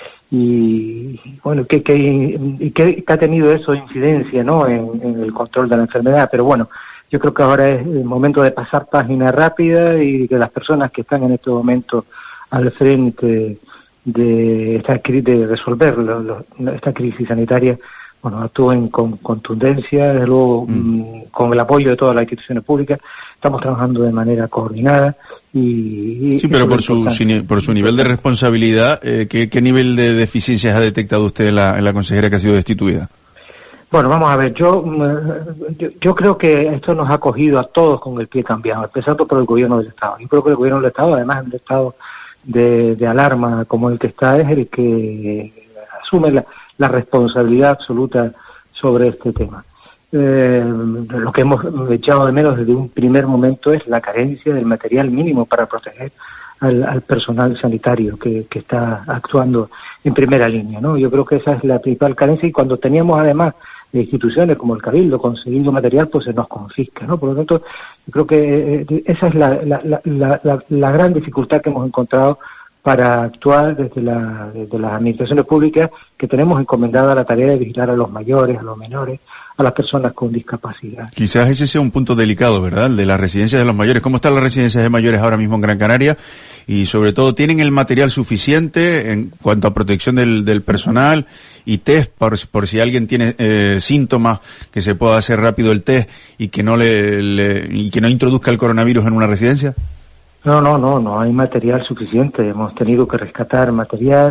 [SPEAKER 23] y bueno, qué que, y que, que ha tenido eso incidencia, ¿no? En, en el control de la enfermedad, pero bueno, yo creo que ahora es el momento de pasar página rápida y que las personas que están en este momento al frente de esta de resolver lo, lo, esta crisis sanitaria, bueno, actúen con contundencia, desde luego mm. con el apoyo de todas las instituciones públicas. Estamos trabajando de manera coordinada y... y
[SPEAKER 2] sí, pero por su, por su nivel de responsabilidad, eh, ¿qué, ¿qué nivel de deficiencias ha detectado usted en la, en la consejera que ha sido destituida?
[SPEAKER 23] Bueno, vamos a ver, yo, yo yo creo que esto nos ha cogido a todos con el pie cambiado, empezando por el gobierno del Estado. Yo creo que el gobierno del Estado, además del estado de, de alarma como el que está, es el que asume la, la responsabilidad absoluta sobre este tema. Eh, lo que hemos echado de menos desde un primer momento es la carencia del material mínimo para proteger al, al personal sanitario que, que está actuando en primera línea, ¿no? Yo creo que esa es la principal carencia, y cuando teníamos además de instituciones como el Cabildo consiguiendo material, pues se nos confisca, ¿no? Por lo tanto, yo creo que eh, esa es la, la, la, la, la gran dificultad que hemos encontrado para actuar desde, la, desde las administraciones públicas, que tenemos encomendada la tarea de vigilar a los mayores, a los menores, a las personas con discapacidad.
[SPEAKER 2] Quizás ese sea un punto delicado, ¿verdad? El de las residencias de los mayores. ¿Cómo están las residencias de mayores ahora mismo en Gran Canaria? Y sobre todo, ¿tienen el material suficiente en cuanto a protección del, del personal y test por, por si alguien tiene eh, síntomas, que se pueda hacer rápido el test y que no le, le y que no introduzca el coronavirus en una residencia?
[SPEAKER 23] No, no, no, no hay material suficiente. Hemos tenido que rescatar material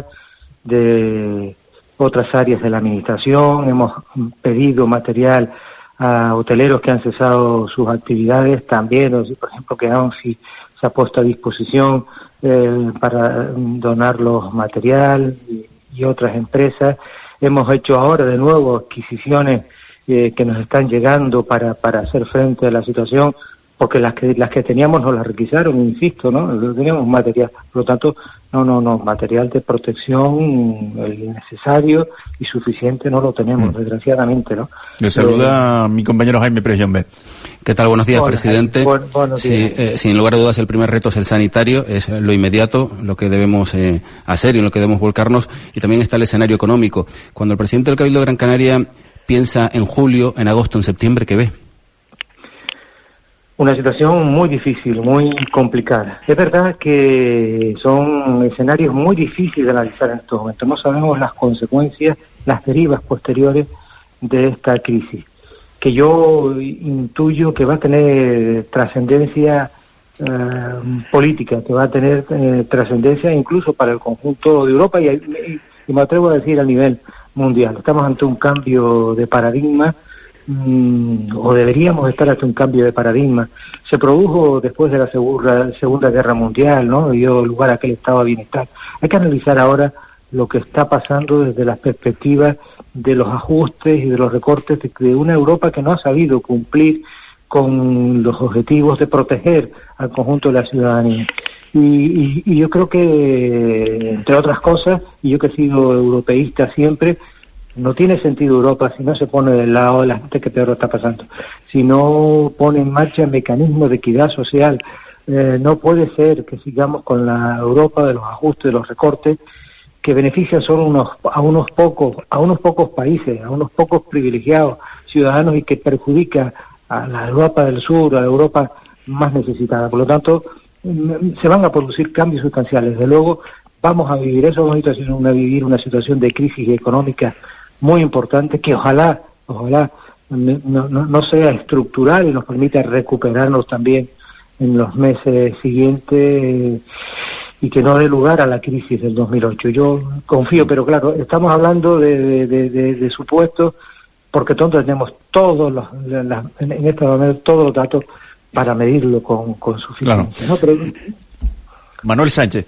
[SPEAKER 23] de otras áreas de la administración, hemos pedido material a hoteleros que han cesado sus actividades, también, por ejemplo, que ANFI se ha puesto a disposición eh, para donarlos material y, y otras empresas. Hemos hecho ahora de nuevo adquisiciones eh, que nos están llegando para, para hacer frente a la situación, porque las que las que teníamos nos las requisaron, insisto, ¿no? Teníamos material, por lo tanto, no, no, no, material de protección el necesario y suficiente no lo tenemos, mm. desgraciadamente, ¿no?
[SPEAKER 2] Le saluda eh, mi compañero Jaime Pérez Llombé.
[SPEAKER 18] ¿Qué tal? Buenos días, Hola, presidente.
[SPEAKER 23] Buen, buenos días.
[SPEAKER 18] Sí, eh, sin lugar a dudas, el primer reto es el sanitario, es lo inmediato, lo que debemos eh, hacer y en lo que debemos volcarnos, y también está el escenario económico. Cuando el presidente del Cabildo de Gran Canaria piensa en julio, en agosto, en septiembre, ¿qué ve?
[SPEAKER 23] Una situación muy difícil, muy complicada. Es verdad que son escenarios muy difíciles de analizar en estos momentos. No sabemos las consecuencias, las derivas posteriores de esta crisis, que que yo intuyo que va a tener trascendencia eh, política, que va a tener eh, trascendencia incluso para el conjunto de Europa y, y, y me atrevo a decir a nivel mundial. Estamos ante un cambio de paradigma, mmm, o deberíamos estar ante un cambio de paradigma. Se produjo después de la Segunda, segunda Guerra Mundial, ¿no? Dio lugar a aquel estado de bienestar. Hay que analizar ahora lo que está pasando desde las perspectivas de los ajustes y de los recortes de, de una Europa que no ha sabido cumplir con los objetivos de proteger al conjunto de la ciudadanía. Y, y, y yo creo que, entre otras cosas, y yo que he sido europeísta siempre, no tiene sentido Europa si no se pone del lado de la gente que peor lo está pasando, si no pone en marcha mecanismos de equidad social. Eh, no puede ser que sigamos con la Europa de los ajustes, de los recortes, que benefician solo unos, a unos pocos, a unos pocos países, a unos pocos privilegiados ciudadanos y que perjudica a la Europa del Sur, a la Europa más necesitada. Por lo tanto, se van a producir cambios sustanciales. Desde luego, vamos a vivir eso, vamos a situación, una, vivir una situación de crisis económica muy importante que ojalá, ojalá no, no, no sea estructural y nos permita recuperarnos también en los meses siguientes y que no dé lugar a la crisis del dos mil ocho. Yo confío, pero claro, estamos hablando de, de, de, de, de supuestos, porque todos tenemos todos los, la, en este momento todos los datos para medirlo con, con suficiencia. Claro. ¿No? Pero...
[SPEAKER 2] Manuel Sánchez.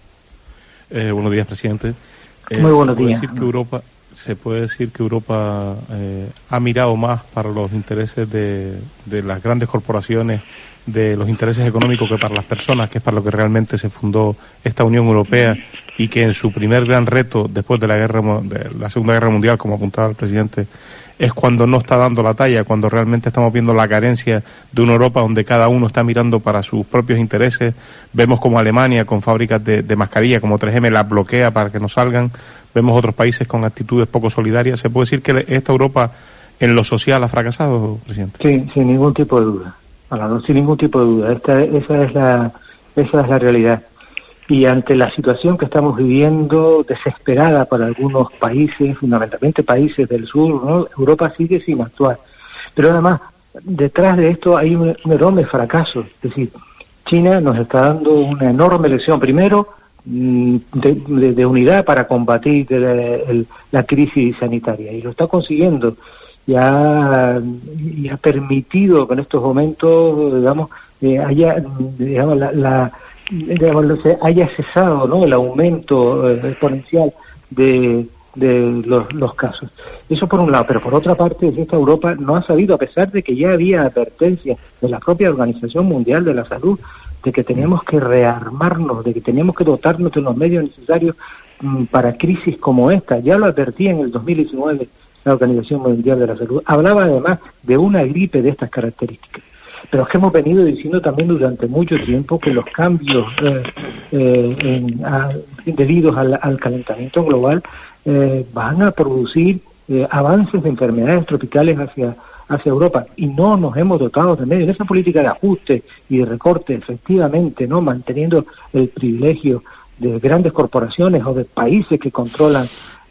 [SPEAKER 17] Eh, buenos días, presidente. Eh,
[SPEAKER 23] Muy buenos
[SPEAKER 17] se puede
[SPEAKER 23] días.
[SPEAKER 17] Decir que Europa, se puede decir que Europa eh, ha mirado más para los intereses de, de las grandes corporaciones, de los intereses económicos, que para las personas, que es para lo que realmente se fundó esta Unión Europea, y que en su primer gran reto después de la guerra de la Segunda Guerra Mundial, como apuntaba el presidente, es cuando no está dando la talla, cuando realmente estamos viendo la carencia de una Europa donde cada uno está mirando para sus propios intereses. Vemos como Alemania, con fábricas de, de mascarilla como tres eme, las bloquea para que no salgan. Vemos otros países con actitudes poco solidarias. ¿Se puede decir que esta Europa en lo social ha fracasado, presidente?
[SPEAKER 23] Sí, sin ningún tipo de duda. Bueno, sin ningún tipo de duda. Esta, esa es la, esa es la realidad. Y ante la situación que estamos viviendo, desesperada para algunos países, fundamentalmente países del sur, ¿no? Europa sigue sin actuar. Pero además, detrás de esto hay un, un enorme fracaso. Es decir, China nos está dando una enorme lección. Primero, de, de, de unidad para combatir la, el, la crisis sanitaria. Y lo está consiguiendo. Y ha, y ha permitido que en estos momentos, digamos, eh, haya, digamos, la... la digamos, se haya cesado, ¿no?, el aumento eh, exponencial de, de los, los casos. Eso por un lado, pero por otra parte, esta Europa no ha sabido, a pesar de que ya había advertencias de la propia Organización Mundial de la Salud, de que teníamos que rearmarnos, de que teníamos que dotarnos de los medios necesarios mm, para crisis como esta. Ya lo advertía en el dos mil diecinueve la Organización Mundial de la Salud. Hablaba además de una gripe de estas características. Pero es que hemos venido diciendo también durante mucho tiempo que los cambios eh, eh, en, a, debidos al, al calentamiento global eh, van a producir eh, avances de enfermedades tropicales hacia, hacia Europa, y no nos hemos dotado de medios. En esa política de ajuste y de recorte, efectivamente, no manteniendo el privilegio de grandes corporaciones o de países que controlan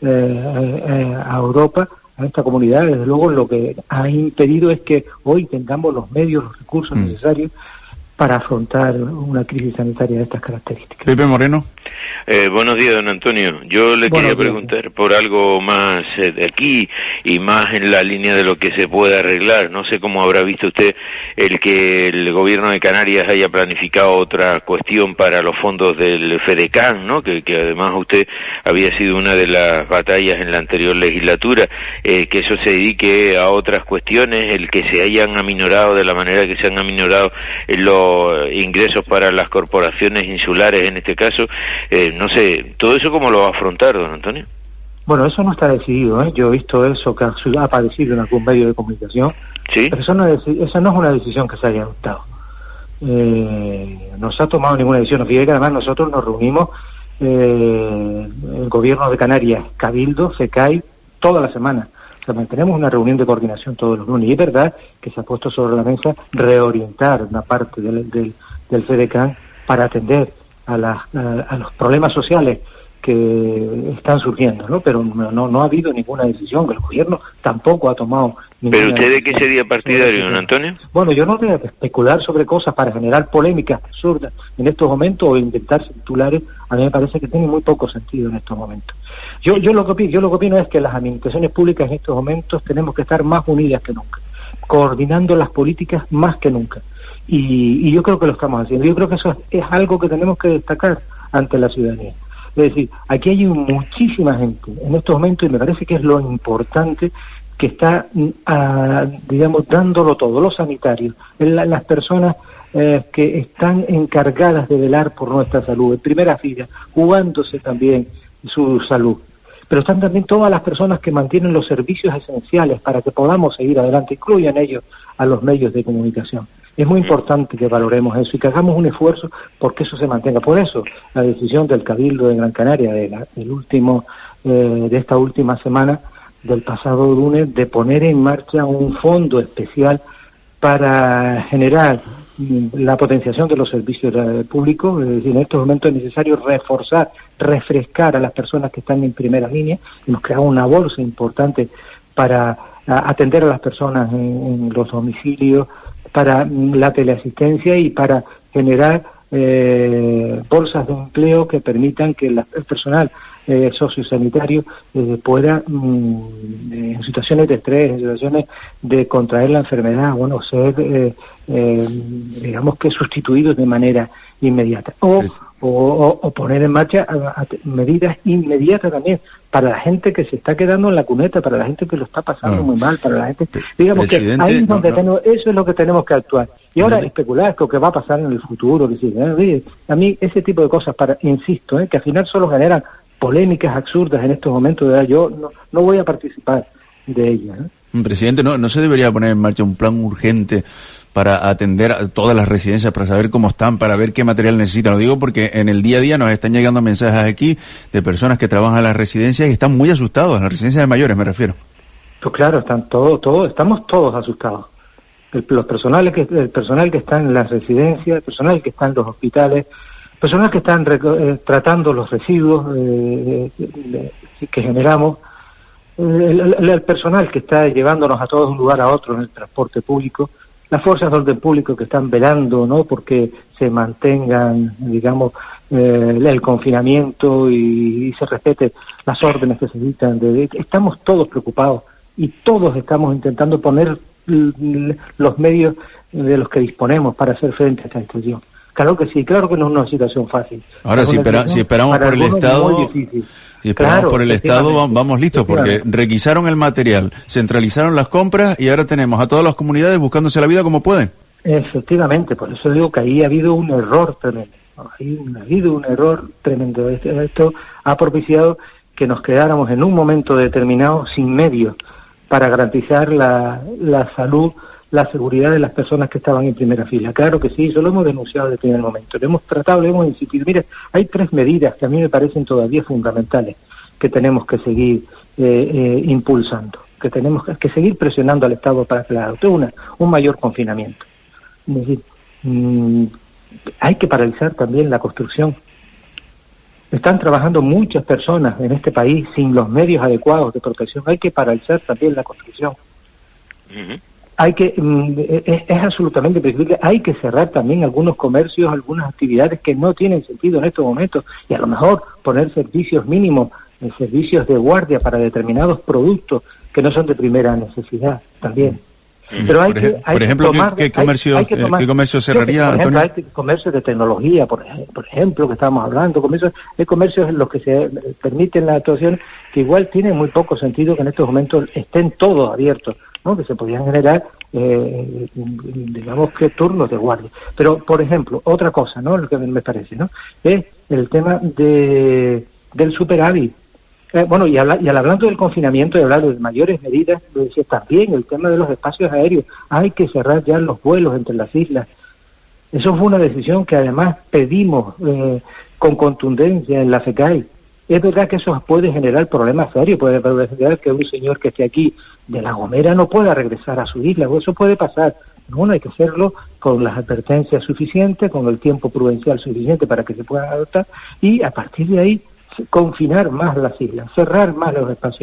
[SPEAKER 23] eh, eh, a Europa, a esta comunidad, desde luego lo que ha impedido es que hoy tengamos los medios, los recursos mm. necesarios para afrontar una crisis sanitaria de estas características.
[SPEAKER 2] Pepe Moreno.
[SPEAKER 13] Eh, buenos días, don Antonio. Yo le
[SPEAKER 23] buenos
[SPEAKER 13] quería preguntar días. por algo más eh, de aquí y más en la línea de lo que se puede arreglar. No sé cómo habrá visto usted el que el gobierno de Canarias haya planificado otra cuestión para los fondos del FEDECAN, ¿no? Que, que además usted había sido una de las batallas en la anterior legislatura, eh, que eso se dedique a otras cuestiones, el que se hayan aminorado de la manera que se han aminorado en los ingresos para las corporaciones insulares en este caso. Eh, no sé, ¿todo eso cómo lo va a afrontar, don Antonio?
[SPEAKER 23] Bueno, eso no está decidido, ¿eh? Yo he visto eso que ha aparecido en algún medio de comunicación. ¿Sí? Pero eso no, es, eso no es una decisión que se haya adoptado. Eh, no se ha tomado ninguna decisión. Fíjate que además nosotros nos reunimos, eh, el gobierno de Canarias, Cabildo, FECAI, toda la semana. O sea, mantenemos una reunión de coordinación todos los lunes. Y es verdad que se ha puesto sobre la mesa reorientar una parte del, del, del FEDECAN para atender a, la, a, a los problemas sociales que están surgiendo, ¿no? Pero no, no ha habido ninguna decisión, que el gobierno tampoco ha tomado
[SPEAKER 13] ¿Pero usted de qué sería partidario, don Antonio?
[SPEAKER 23] Bueno, yo no voy a especular sobre cosas para generar polémicas absurdas en estos momentos o inventarse titulares. A mí me parece que tiene muy poco sentido en estos momentos. Yo, yo, lo que opino, yo lo que opino es que las administraciones públicas en estos momentos tenemos que estar más unidas que nunca, coordinando las políticas más que nunca. Y, y yo creo que lo estamos haciendo. Yo creo que eso es, es algo que tenemos que destacar ante la ciudadanía. Es decir, aquí hay muchísima gente en estos momentos y me parece que es lo importante que está, uh, digamos, dándolo todo, los sanitarios, la, las personas eh, que están encargadas de velar por nuestra salud, en primera fila, jugándose también su salud. Pero están también todas las personas que mantienen los servicios esenciales para que podamos seguir adelante, incluyan ellos a los medios de comunicación. Es muy importante que valoremos eso y que hagamos un esfuerzo porque eso se mantenga. Por eso, la decisión del Cabildo de Gran Canaria de la, del último, eh, de esta última semana, del pasado lunes, de poner en marcha un fondo especial para generar la potenciación de los servicios públicos. Es decir, en estos momentos es necesario reforzar, refrescar a las personas que están en primera línea. Hemos creado una bolsa importante para atender a las personas en, en los domicilios, para la teleasistencia y para generar eh, bolsas de empleo que permitan que la, el personal eh, sociosanitario eh, pueda, mm, en situaciones de estrés, en situaciones de contraer la enfermedad, bueno, ser, eh, eh, digamos que sustituidos de manera inmediata. O, o, o, o poner en marcha a, a medidas inmediatas también para la gente que se está quedando en la cuneta, para la gente que lo está pasando no. muy mal, para la gente, digamos que ahí es donde no, no. tenemos, eso es lo que tenemos que actuar. Y ahora no, especular con lo que va a pasar en el futuro, que sí, ¿eh? A mí ese tipo de cosas, para insisto, ¿eh? que al final solo generan polémicas absurdas en estos momentos, ¿verdad? Yo no, no voy a participar de ellas. ¿eh?
[SPEAKER 2] Presidente, ¿no, no se debería poner en marcha un plan urgente para atender a todas las residencias, para saber cómo están, para ver qué material necesitan? Lo digo porque en el día a día nos están llegando mensajes aquí de personas que trabajan en las residencias y están muy asustados, en las residencias de mayores me refiero.
[SPEAKER 23] Pues claro, están todos, todos, estamos todos asustados. El, los personales que, el personal que está en las residencias, el personal que está en los hospitales, personas que están eh, tratando los residuos eh, eh, eh, que generamos, el, el, el personal que está llevándonos a todos de un lugar a otro en el transporte público, las fuerzas de orden público que están velando, ¿no?, porque se mantengan, digamos, eh, el confinamiento y, y se respete las órdenes que se dictan. De, de, estamos todos preocupados y todos estamos intentando poner l, los medios de los que disponemos para hacer frente a esta situación. Claro que sí, claro que no es una situación fácil.
[SPEAKER 2] Ahora, si, espera, si esperamos por el Estado, si esperamos claro, por el Estado, vamos, vamos listos, porque requisaron el material, centralizaron las compras y ahora tenemos a todas las comunidades buscándose la vida como pueden.
[SPEAKER 23] Efectivamente, por eso digo que ahí ha habido un error tremendo. Ahí ha habido un error tremendo. Esto ha propiciado que nos quedáramos en un momento determinado sin medios para garantizar la, la salud, la seguridad de las personas que estaban en primera fila. Claro que sí, eso lo hemos denunciado desde el primer momento, lo hemos tratado, lo hemos insistido. Mire, hay tres medidas que a mí me parecen todavía fundamentales que tenemos que seguir eh, eh, impulsando, que tenemos que seguir presionando al Estado para que la adopte. Una, un mayor confinamiento. Es decir, mmm, hay que paralizar también la construcción. Están trabajando muchas personas en este país sin los medios adecuados de protección. Hay que paralizar también la construcción. Uh-huh. Hay que, es, es absolutamente imprescindible, hay que cerrar también algunos comercios, algunas actividades que no tienen sentido en estos momentos y a lo mejor poner servicios mínimos, servicios de guardia para determinados productos que no son de primera necesidad también. Pero hay por, que, hay
[SPEAKER 2] por ejemplo,
[SPEAKER 23] que tomar,
[SPEAKER 2] ¿qué, qué, comercio, hay, hay tomar, ¿qué comercio cerraría,
[SPEAKER 23] por
[SPEAKER 2] ejemplo,
[SPEAKER 23] Antonio? Hay comercios de tecnología, por, por ejemplo, que estamos hablando, comercios, hay comercios en los que se permiten las actuaciones que igual tienen muy poco sentido que en estos momentos estén todos abiertos, ¿no?, que se podían generar, eh, digamos que turnos de guardia. Pero, por ejemplo, otra cosa, ¿no?, lo que me parece, ¿no?, es el tema de del superávit. Eh, bueno, y, habla, y al hablando del confinamiento y hablar de mayores medidas, decía también el tema de los espacios aéreos. Hay que cerrar ya los vuelos entre las islas. Eso fue una decisión que además pedimos eh, con contundencia en la FECAI. Es verdad que eso puede generar problemas serios, puede generar que un señor que esté aquí de La Gomera no pueda regresar a su isla, eso puede pasar. Bueno, hay que hacerlo con las advertencias suficientes, con el tiempo prudencial suficiente para que se puedan adoptar y a partir de ahí confinar más las islas, cerrar más los espacios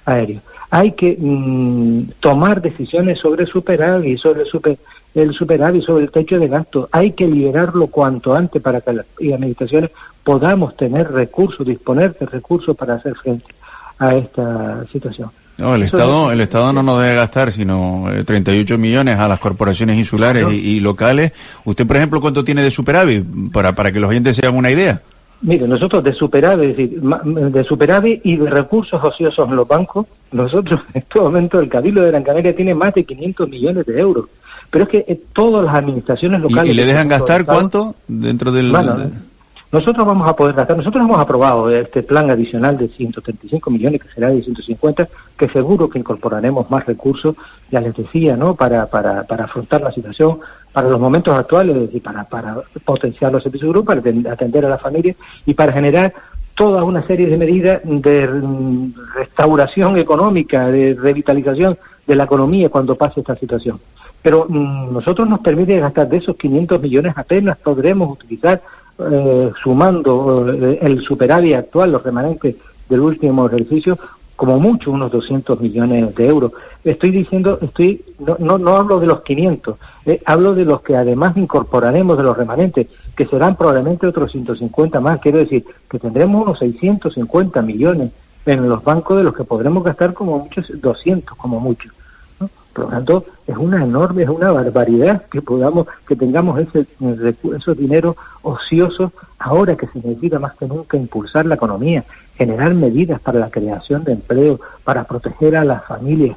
[SPEAKER 23] aéreos. Hay que mmm, tomar decisiones sobre el superávit, sobre el, super, el superávit, sobre el techo de gasto. Hay que liberarlo cuanto antes para que las administraciones podamos tener recursos, disponer de recursos para hacer frente a esta situación.
[SPEAKER 2] No, el
[SPEAKER 23] Eso
[SPEAKER 2] Estado,
[SPEAKER 23] es...
[SPEAKER 2] el Estado no nos debe gastar sino eh, treinta y ocho millones a las corporaciones insulares
[SPEAKER 23] Claro.
[SPEAKER 2] y, y locales. ¿Usted, por ejemplo, cuánto tiene de superávit? Para, para que los oyentes se hagan una idea.
[SPEAKER 23] Mire, nosotros de superávit, es decir, de superávit y de recursos ociosos en los bancos, nosotros en este momento el Cabildo de Gran Canaria tiene más de quinientos millones de euros. Pero es que eh, todas las administraciones locales...
[SPEAKER 2] ¿Y, y le dejan gastar
[SPEAKER 23] Estado,
[SPEAKER 2] cuánto dentro del...?
[SPEAKER 23] Bueno, nosotros vamos a poder gastar, nosotros hemos aprobado este plan adicional de ciento treinta y cinco millones, que será de ciento cincuenta, que seguro que incorporaremos más recursos, ya les decía, ¿no?, para, para, para afrontar la situación, para los momentos actuales, y para, para potenciar los servicios de grupo, para atender a la familia y para generar toda una serie de medidas de restauración económica, de revitalización de la economía cuando pase esta situación. Pero mmm, nosotros nos permite gastar de esos quinientos millones, apenas podremos utilizar, eh, sumando eh, el superávit actual, los remanentes del último ejercicio, como mucho unos doscientos millones de euros. Estoy diciendo, estoy no no, no hablo de los quinientos, eh, hablo de los que además incorporaremos de los remanentes, que serán probablemente otros ciento cincuenta más. Quiero decir que tendremos unos seiscientos cincuenta millones en los bancos, de los que podremos gastar como muchos doscientos, como mucho, ¿no? Por lo tanto, es una enorme, es una barbaridad que podamos, que tengamos ese esos dineros ociosos ahora que se necesita más que nunca impulsar la economía, generar medidas para la creación de empleo, para proteger a las familias.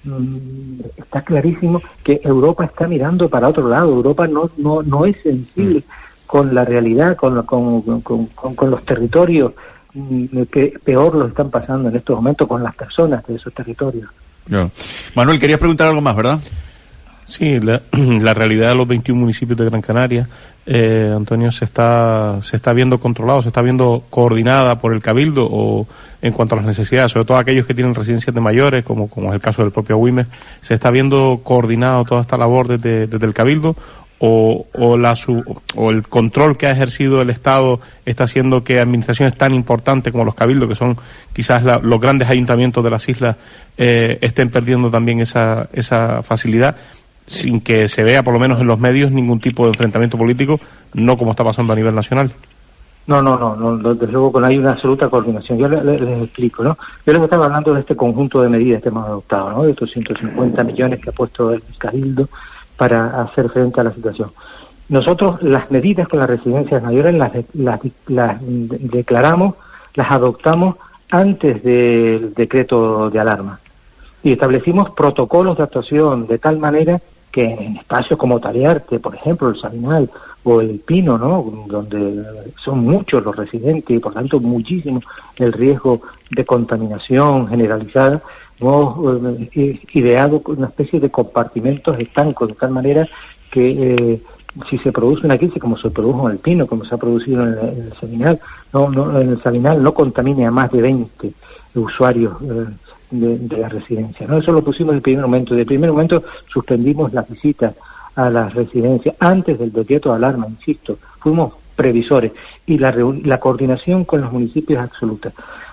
[SPEAKER 23] Mm, está clarísimo que Europa está mirando para otro lado. Europa no no no es sensible mm. con la realidad, con, con, con, con, con los territorios mm, que peor lo están pasando en estos momentos, con las personas de esos territorios.
[SPEAKER 2] Claro. Manuel, querías preguntar algo más, ¿verdad?
[SPEAKER 17] Sí, la, la realidad de los veintiún municipios de Gran Canaria, eh, Antonio, se está se está viendo controlado, se está viendo coordinada por el Cabildo, o en cuanto a las necesidades, sobre todo aquellos que tienen residencias de mayores, como como es el caso del propio Wimer, ¿se está viendo coordinado toda esta labor desde, desde el Cabildo? O, o, la, su, o el control que ha ejercido el Estado está haciendo que administraciones tan importantes como los cabildos, que son quizás la, los grandes ayuntamientos de las islas, eh, estén perdiendo también esa, esa facilidad, sin que se vea, por lo menos en los medios, ningún tipo de enfrentamiento político, no como está pasando a nivel nacional?
[SPEAKER 23] No, no, no, no, desde luego que no hay una absoluta coordinación. Yo les, les, les explico, ¿no? Yo les estaba hablando de este conjunto de medidas que hemos adoptado, ¿no? De estos ciento cincuenta millones que ha puesto el Cabildo para hacer frente a la situación. Nosotros las medidas con las residencias mayores las, las, las declaramos, las adoptamos antes del decreto de alarma y establecimos protocolos de actuación de tal manera que en espacios como Taliarte, por ejemplo, el Sabinal o el Pino, ¿no?, donde son muchos los residentes y por tanto muchísimo el riesgo de contaminación generalizada, hemos eh, ideado una especie de compartimentos estancos, de tal manera que eh, si se produce una crisis como se produjo en el Pino, como se ha producido en el, en el Sabinal, no, no, en el Sabinal no contamine a más de veinte usuarios eh, de, de la residencia, ¿no? Eso lo pusimos en el primer momento. De primer momento suspendimos las visitas a las residencias antes del decreto de alarma, insisto, fuimos previsores, y la, la coordinación con los municipios es absoluta.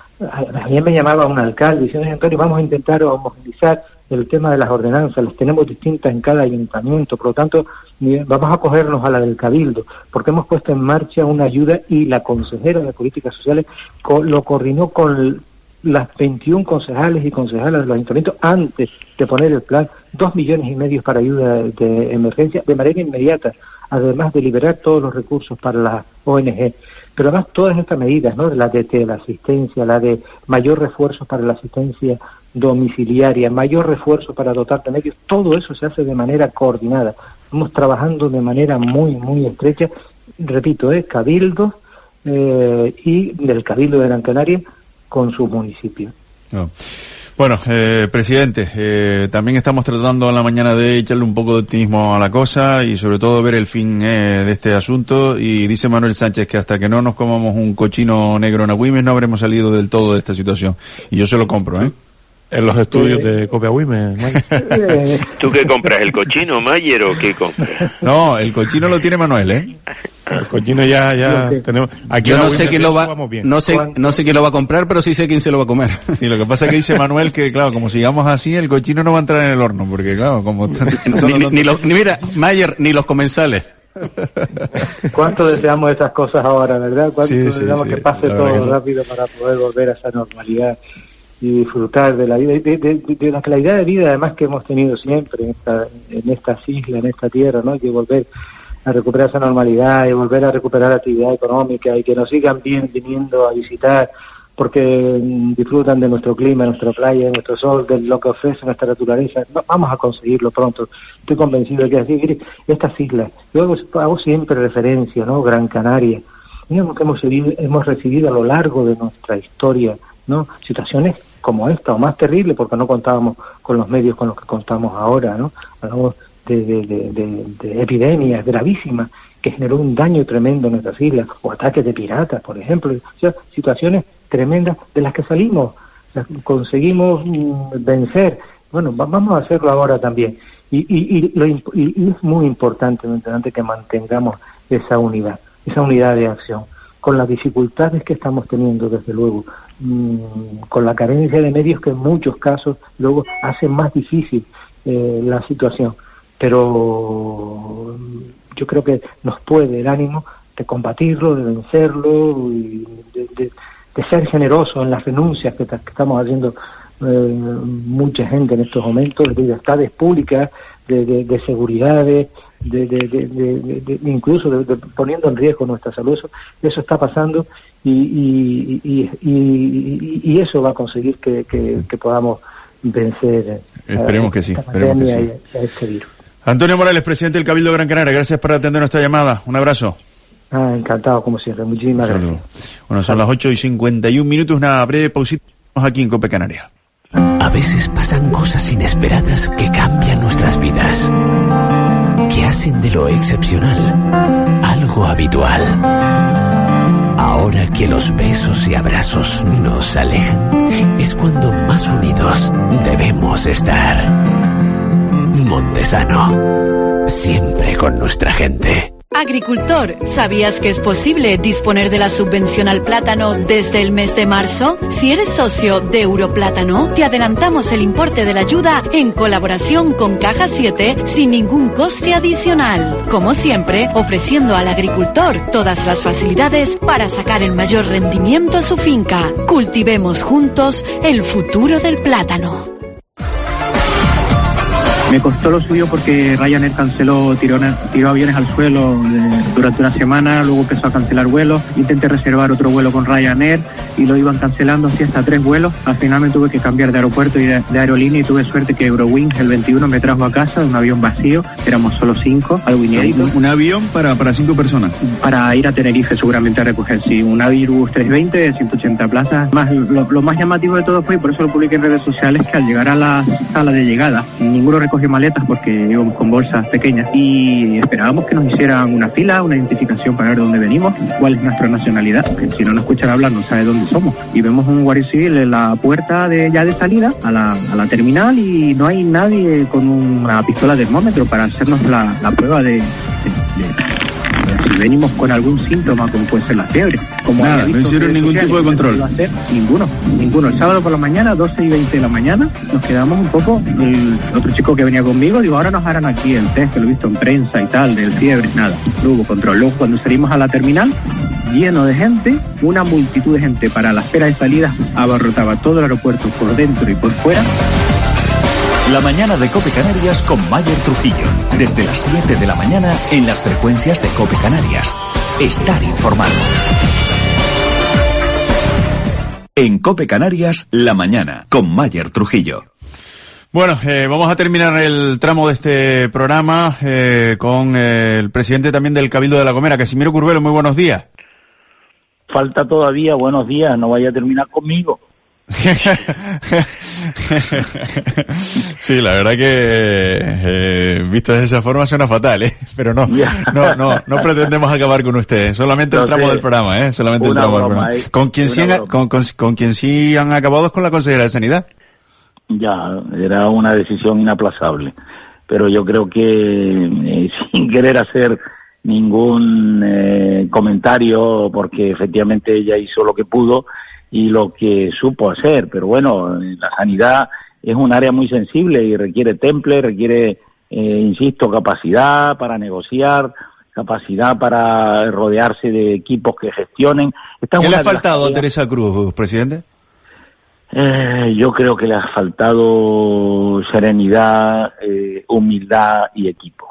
[SPEAKER 23] Ayer me llamaba un alcalde diciendo: Antonio, vamos a intentar homogeneizar el tema de las ordenanzas, las tenemos distintas en cada ayuntamiento, por lo tanto vamos a acogernos a la del Cabildo, porque hemos puesto en marcha una ayuda y la consejera de Políticas Sociales co lo coordinó con las veintiún concejales y concejalas de los ayuntamientos antes de poner el plan, dos millones y medio para ayuda de emergencia de manera inmediata, además de liberar todos los recursos para la O N G. Pero además todas estas medidas, ¿no?, la de teleasistencia, la de mayor refuerzo para la asistencia domiciliaria, mayor refuerzo para dotar de medios, todo eso se hace de manera coordinada. Estamos trabajando de manera muy, muy estrecha, repito, ¿eh? Cabildo eh, y del Cabildo de Gran Canaria con sus municipios.
[SPEAKER 2] No. Bueno, eh, presidente, eh, también estamos tratando en la mañana de echarle un poco de optimismo a la cosa y sobre todo ver el fin eh, de este asunto, y dice Manuel Sánchez que hasta que no nos comamos un cochino negro en Agüimes no habremos salido del todo de esta situación, y yo se lo compro, ¿eh?
[SPEAKER 17] En los estudios de Copiagüime, Mayer.
[SPEAKER 13] ¿Tú qué compras, el cochino, Mayer, o qué compras?
[SPEAKER 2] No, el cochino lo tiene Manuel, ¿eh?
[SPEAKER 17] El cochino ya, ya tenemos... Aquí
[SPEAKER 18] Yo no sé quién lo va, no sé, no sé quién lo va a comprar, pero sí sé quién se lo va a comer.
[SPEAKER 2] Sí, lo que pasa es que dice Manuel que, claro, como sigamos así, el cochino no va a entrar en el horno, porque, claro, como...
[SPEAKER 18] ni, ni, ni, los, ni mira, Mayer, ni los comensales.
[SPEAKER 23] ¿Cuánto deseamos esas cosas ahora, verdad? ¿Cuánto sí, deseamos sí, que pase todo que rápido sí. para poder volver a esa normalidad y disfrutar de la vida, de, de, de, de la calidad de vida además que hemos tenido siempre en, esta, en estas islas, en esta tierra, ¿no? Que volver a recuperar esa normalidad y volver a recuperar actividad económica y que nos sigan bien viniendo a visitar porque disfrutan de nuestro clima, nuestra playa, nuestro sol, de lo que ofrece nuestra naturaleza. Vamos a conseguirlo pronto. Estoy convencido de que así, estas islas, yo hago siempre referencia, ¿no? Gran Canaria, digamos que hemos recibido, hemos recibido a lo largo de nuestra historia, ¿no? Situaciones como esta o más terribles porque no contábamos con los medios con los que contamos ahora, ¿no? Hablamos de, de, de, de, de epidemias gravísimas que generó un daño tremendo en nuestras islas, o ataques de piratas, por ejemplo, o sea, situaciones tremendas de las que salimos, o sea, conseguimos mm, vencer. Bueno, va, vamos a hacerlo ahora también. Y, y, y, lo, y, y es muy importante, muy importante que mantengamos esa unidad, esa unidad de acción, con las dificultades que estamos teniendo, desde luego, mmm, con la carencia de medios que en muchos casos luego hacen más difícil eh, la situación. Pero yo creo que nos puede el ánimo de combatirlo, de vencerlo, y de, de, de ser generoso en las renuncias que, que estamos haciendo eh, mucha gente en estos momentos, de libertades públicas, de, de, de seguridades, de, de, de, de, de, de incluso de, de, poniendo en riesgo nuestra salud. Eso, eso está pasando y, y, y, y, y, y eso va a conseguir que, que, que podamos vencer
[SPEAKER 2] esperemos
[SPEAKER 23] a,
[SPEAKER 2] que sí,
[SPEAKER 23] a
[SPEAKER 2] esperemos que sí.
[SPEAKER 23] Y a, a este virus.
[SPEAKER 2] Antonio Morales, presidente del Cabildo de Gran Canaria, gracias por atender nuestra llamada. Un abrazo.
[SPEAKER 23] Ah, encantado, como siempre. Muchísimas gracias.
[SPEAKER 2] Bueno, son las ocho y cincuenta y un minutos, una breve pausita aquí en Cope Canaria.
[SPEAKER 11] A veces pasan cosas inesperadas que cambian nuestras vidas, que hacen de lo excepcional algo habitual. Ahora que los besos y abrazos nos alejan, es cuando más unidos debemos estar. Montesano, siempre con nuestra gente.
[SPEAKER 5] Agricultor, ¿sabías que es posible disponer de la subvención al plátano desde el mes de marzo? Si eres socio de Europlátano, te adelantamos el importe de la ayuda en colaboración con Caja siete sin ningún coste adicional. Como siempre, ofreciendo al agricultor todas las facilidades para sacar el mayor rendimiento a su finca. Cultivemos juntos el futuro del plátano.
[SPEAKER 4] Me costó lo suyo porque Ryanair canceló, tiró, tiró aviones al suelo eh, durante una semana, luego empezó a cancelar vuelos, intenté reservar otro vuelo con Ryanair y lo iban cancelando así hasta tres vuelos. Al final me tuve que cambiar de aeropuerto y de, de aerolínea y tuve suerte que Eurowings el veintiuno me trajo a casa, un avión vacío, éramos solo cinco, algo inédito.
[SPEAKER 2] ¿Un, un avión para, para cinco personas?
[SPEAKER 4] Para ir a Tenerife seguramente a recoger, sí, un Airbus trescientos veinte, ciento ochenta plazas. Más, lo, lo más llamativo de todo fue, y por eso lo publiqué en redes sociales, que al llegar a la sala de llegada, ninguno recogió maletas porque íbamos con bolsas pequeñas y esperábamos que nos hicieran una fila, una identificación para ver de dónde venimos, cuál es nuestra nacionalidad, porque si no nos escuchan hablar no sabe dónde somos. Y vemos un guardia civil en la puerta de ya de salida a la, a la terminal y no hay nadie con una pistola termómetro para hacernos la, la prueba de, de, de si venimos con algún síntoma como puede ser la fiebre. Como
[SPEAKER 2] nada, no hicieron ningún tipo de control.
[SPEAKER 4] Hacer, ninguno, ninguno. El sábado por la mañana, doce y veinte de la mañana, nos quedamos un poco, el otro chico que venía conmigo, digo, ahora nos harán aquí el test, que lo he visto en prensa y tal, del fiebre, nada, no hubo control. Luego cuando salimos a la terminal, lleno de gente, una multitud de gente para la espera de salida, abarrotaba todo el aeropuerto por dentro y por fuera.
[SPEAKER 14] La mañana de Cope Canarias con Mayer Trujillo. Desde las siete de la mañana en las frecuencias de Cope Canarias. Estar informado. En Cope Canarias, la mañana con Mayer Trujillo.
[SPEAKER 2] Bueno, eh, vamos a terminar el tramo de este programa eh, con eh, el presidente también del Cabildo de La Gomera, Casimiro Curbelo. Muy buenos días.
[SPEAKER 8] Falta todavía, buenos días, no vaya a terminar conmigo.
[SPEAKER 2] Sí, la verdad que eh, visto de esa forma suena fatal, ¿eh? Pero no, no, no, no pretendemos acabar con usted, solamente el tramo del programa, ¿eh? Solamente el tramo del programa. Con quien sí han, con, con, con quien sí han acabado es con la consejera de Sanidad.
[SPEAKER 8] Ya, era una decisión inaplazable. Pero yo creo que, eh, sin querer hacer ningún eh, comentario, porque efectivamente ella hizo lo que pudo y lo que supo hacer, pero bueno, la sanidad es un área muy sensible y requiere temple, requiere, eh, insisto, capacidad para negociar, capacidad para rodearse de equipos que gestionen. Esta
[SPEAKER 2] ¿Qué
[SPEAKER 8] es
[SPEAKER 2] le
[SPEAKER 8] una
[SPEAKER 2] ha
[SPEAKER 8] de las
[SPEAKER 2] faltado a
[SPEAKER 8] tareas-
[SPEAKER 2] Teresa Cruz, presidente?
[SPEAKER 8] Eh, yo creo que le ha faltado serenidad, eh, humildad y equipo.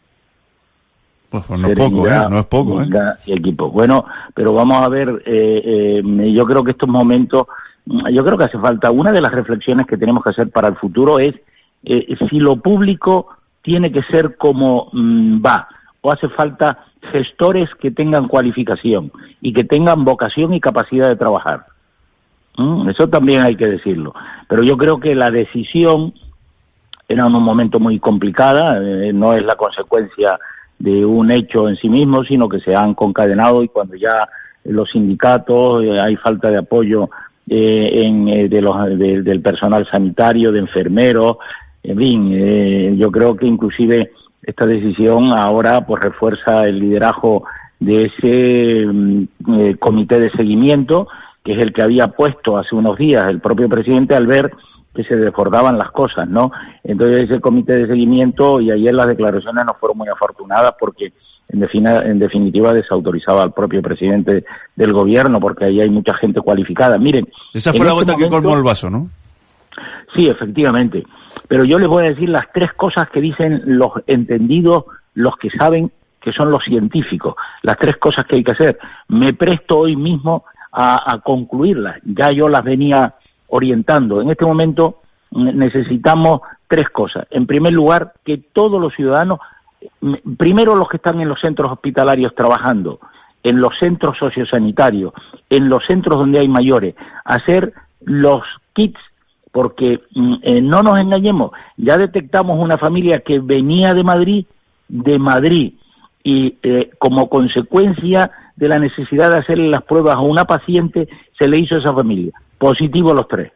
[SPEAKER 2] Pues no es poco, ¿eh? No es poco, ¿eh?
[SPEAKER 8] humildad y equipo. Bueno, pero vamos a ver, eh, eh, yo creo que estos momentos, yo creo que hace falta, una de las reflexiones que tenemos que hacer para el futuro es eh, si lo público tiene que ser como mm, va, o hace falta gestores que tengan cualificación y que tengan vocación y capacidad de trabajar. ¿Mm? Eso también hay que decirlo. Pero yo creo que la decisión era en un momento muy complicada, eh, no es la consecuencia de un hecho en sí mismo, sino que se han concadenado y cuando ya los sindicatos, eh, hay falta de apoyo eh, en, eh, de los, de, del personal sanitario, de enfermeros, en fin, eh, yo creo que inclusive esta decisión ahora pues refuerza el liderazgo de ese mm, eh, comité de seguimiento, que es el que había puesto hace unos días el propio presidente al ver que se desbordaban las cosas, ¿no? Entonces ese comité de seguimiento, y ayer las declaraciones no fueron muy afortunadas porque en, defina, en definitiva desautorizaba al propio presidente del gobierno porque ahí hay mucha gente cualificada. Miren,
[SPEAKER 2] Esa fue
[SPEAKER 8] en
[SPEAKER 2] la
[SPEAKER 8] este
[SPEAKER 2] gota que
[SPEAKER 8] momento-
[SPEAKER 2] colmó el vaso, ¿no?
[SPEAKER 8] Sí, efectivamente. Pero yo les voy a decir las tres cosas que dicen los entendidos, los que saben, que son los científicos. Las tres cosas que hay que hacer. Me presto hoy mismo a, a concluirlas. Ya yo las venía orientando. En este momento mm, necesitamos tres cosas. En primer lugar, que todos los ciudadanos, mm, primero los que están en los centros hospitalarios trabajando, en los centros sociosanitarios, en los centros donde hay mayores, hacer los kits, porque mm, eh, no nos engañemos, ya detectamos una familia que venía de Madrid, de Madrid, y eh, como consecuencia de la necesidad de hacerle las pruebas a una paciente, se le hizo a esa familia. Positivo los tres.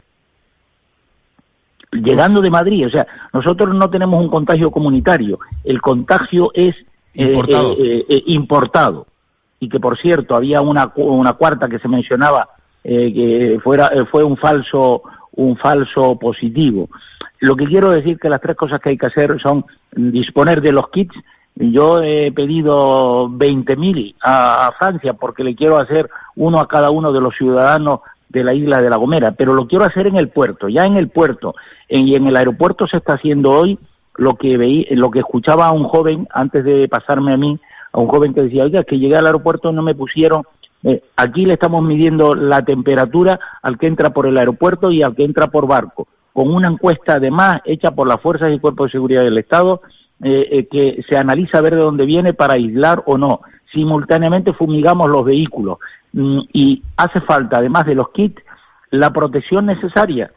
[SPEAKER 8] Llegando de Madrid, o sea, nosotros no tenemos un contagio comunitario, el contagio es eh,
[SPEAKER 2] Importado.
[SPEAKER 8] eh, eh, importado. Y que, por cierto, había una, cu- una cuarta que se mencionaba, eh, que fuera eh, fue un falso un falso positivo. Lo que quiero decir que las tres cosas que hay que hacer son disponer de los kits. Yo he pedido veinte mil a, a Francia porque le quiero hacer uno a cada uno de los ciudadanos de la isla de La Gomera, pero lo quiero hacer en el puerto, ya en el puerto, en, y en el aeropuerto se está haciendo hoy lo que veí, lo que escuchaba a un joven antes de pasarme a mí, a un joven que decía, oiga, que llegué al aeropuerto y no me pusieron. Eh, aquí le estamos midiendo la temperatura al que entra por el aeropuerto y al que entra por barco, con una encuesta además hecha por las fuerzas y cuerpos de seguridad del Estado, eh, eh, que se analiza a ver de dónde viene para aislar o no. Simultáneamente fumigamos los vehículos mm, y hace falta, además de los kits, la protección necesaria,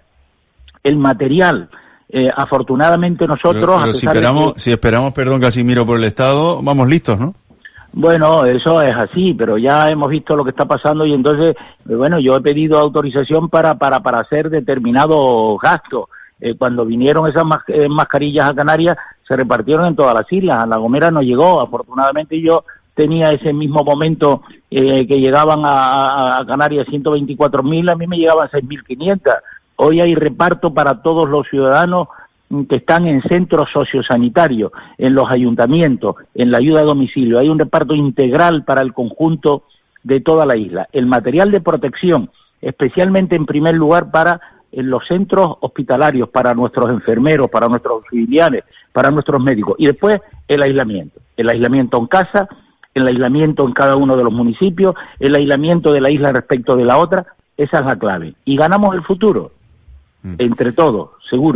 [SPEAKER 8] el material. Eh, afortunadamente nosotros...
[SPEAKER 2] Pero,
[SPEAKER 8] a
[SPEAKER 2] pero si
[SPEAKER 8] pesar de
[SPEAKER 2] esperamos,
[SPEAKER 8] que-
[SPEAKER 2] si esperamos, perdón, Casimiro, por el Estado, vamos listos, ¿no?
[SPEAKER 8] Bueno, eso es así, pero ya hemos visto lo que está pasando y entonces, eh, bueno, yo he pedido autorización para para para hacer determinados gastos. Eh, cuando vinieron esas mas- eh, mascarillas a Canarias, se repartieron en todas las islas. A La Gomera no llegó. Afortunadamente yo tenía ese mismo momento eh, que llegaban a, a Canarias ciento veinticuatro mil, a mí me llegaban seis mil quinientos. Hoy hay reparto para todos los ciudadanos que están en centros sociosanitarios, en los ayuntamientos, en la ayuda a domicilio. Hay un reparto integral para el conjunto de toda la isla. El material de protección, especialmente en primer lugar para en los centros hospitalarios, para nuestros enfermeros, para nuestros auxiliares, para nuestros médicos. Y después el aislamiento. El aislamiento en casa, el aislamiento en cada uno de los municipios, el aislamiento de la isla respecto de la otra. Esa es la clave. Y ganamos el futuro, entre todos, seguro.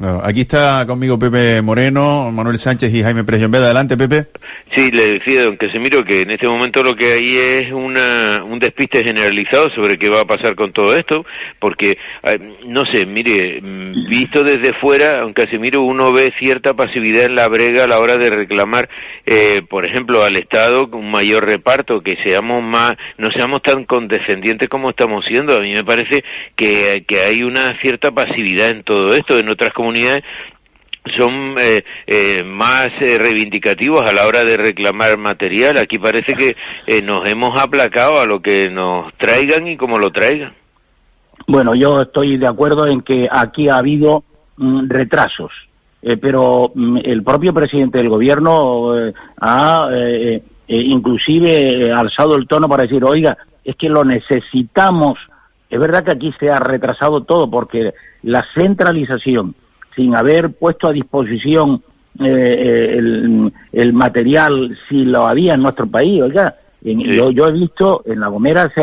[SPEAKER 2] Claro. Aquí está conmigo Pepe Moreno, Manuel Sánchez y Jaime Pérez Llombeda. Adelante, Pepe.
[SPEAKER 13] Sí, le decía, don Casimiro, que en este momento lo que hay es una, un despiste generalizado sobre qué va a pasar con todo esto, porque, no sé, mire, visto desde fuera, don Casimiro, uno ve cierta pasividad en la brega a la hora de reclamar, eh, por ejemplo, al Estado un mayor reparto, que seamos más, no seamos tan condescendientes como estamos siendo. A mí me parece que, que hay una cierta pasividad en todo esto. En otras comunidades son eh, eh, más eh, reivindicativos a la hora de reclamar material. Aquí parece que eh, nos hemos aplacado a lo que nos traigan y como lo traigan.
[SPEAKER 8] Bueno, yo estoy de acuerdo en que aquí ha habido mm, retrasos, eh, pero mm, el propio presidente del gobierno eh, ha eh, eh, inclusive eh, alzado el tono para decir, oiga, es que lo necesitamos. Es verdad que aquí se ha retrasado todo porque la centralización, sin haber puesto a disposición eh, el, el material, si lo había en nuestro país, oiga, en, sí. yo, yo he visto en La Gomera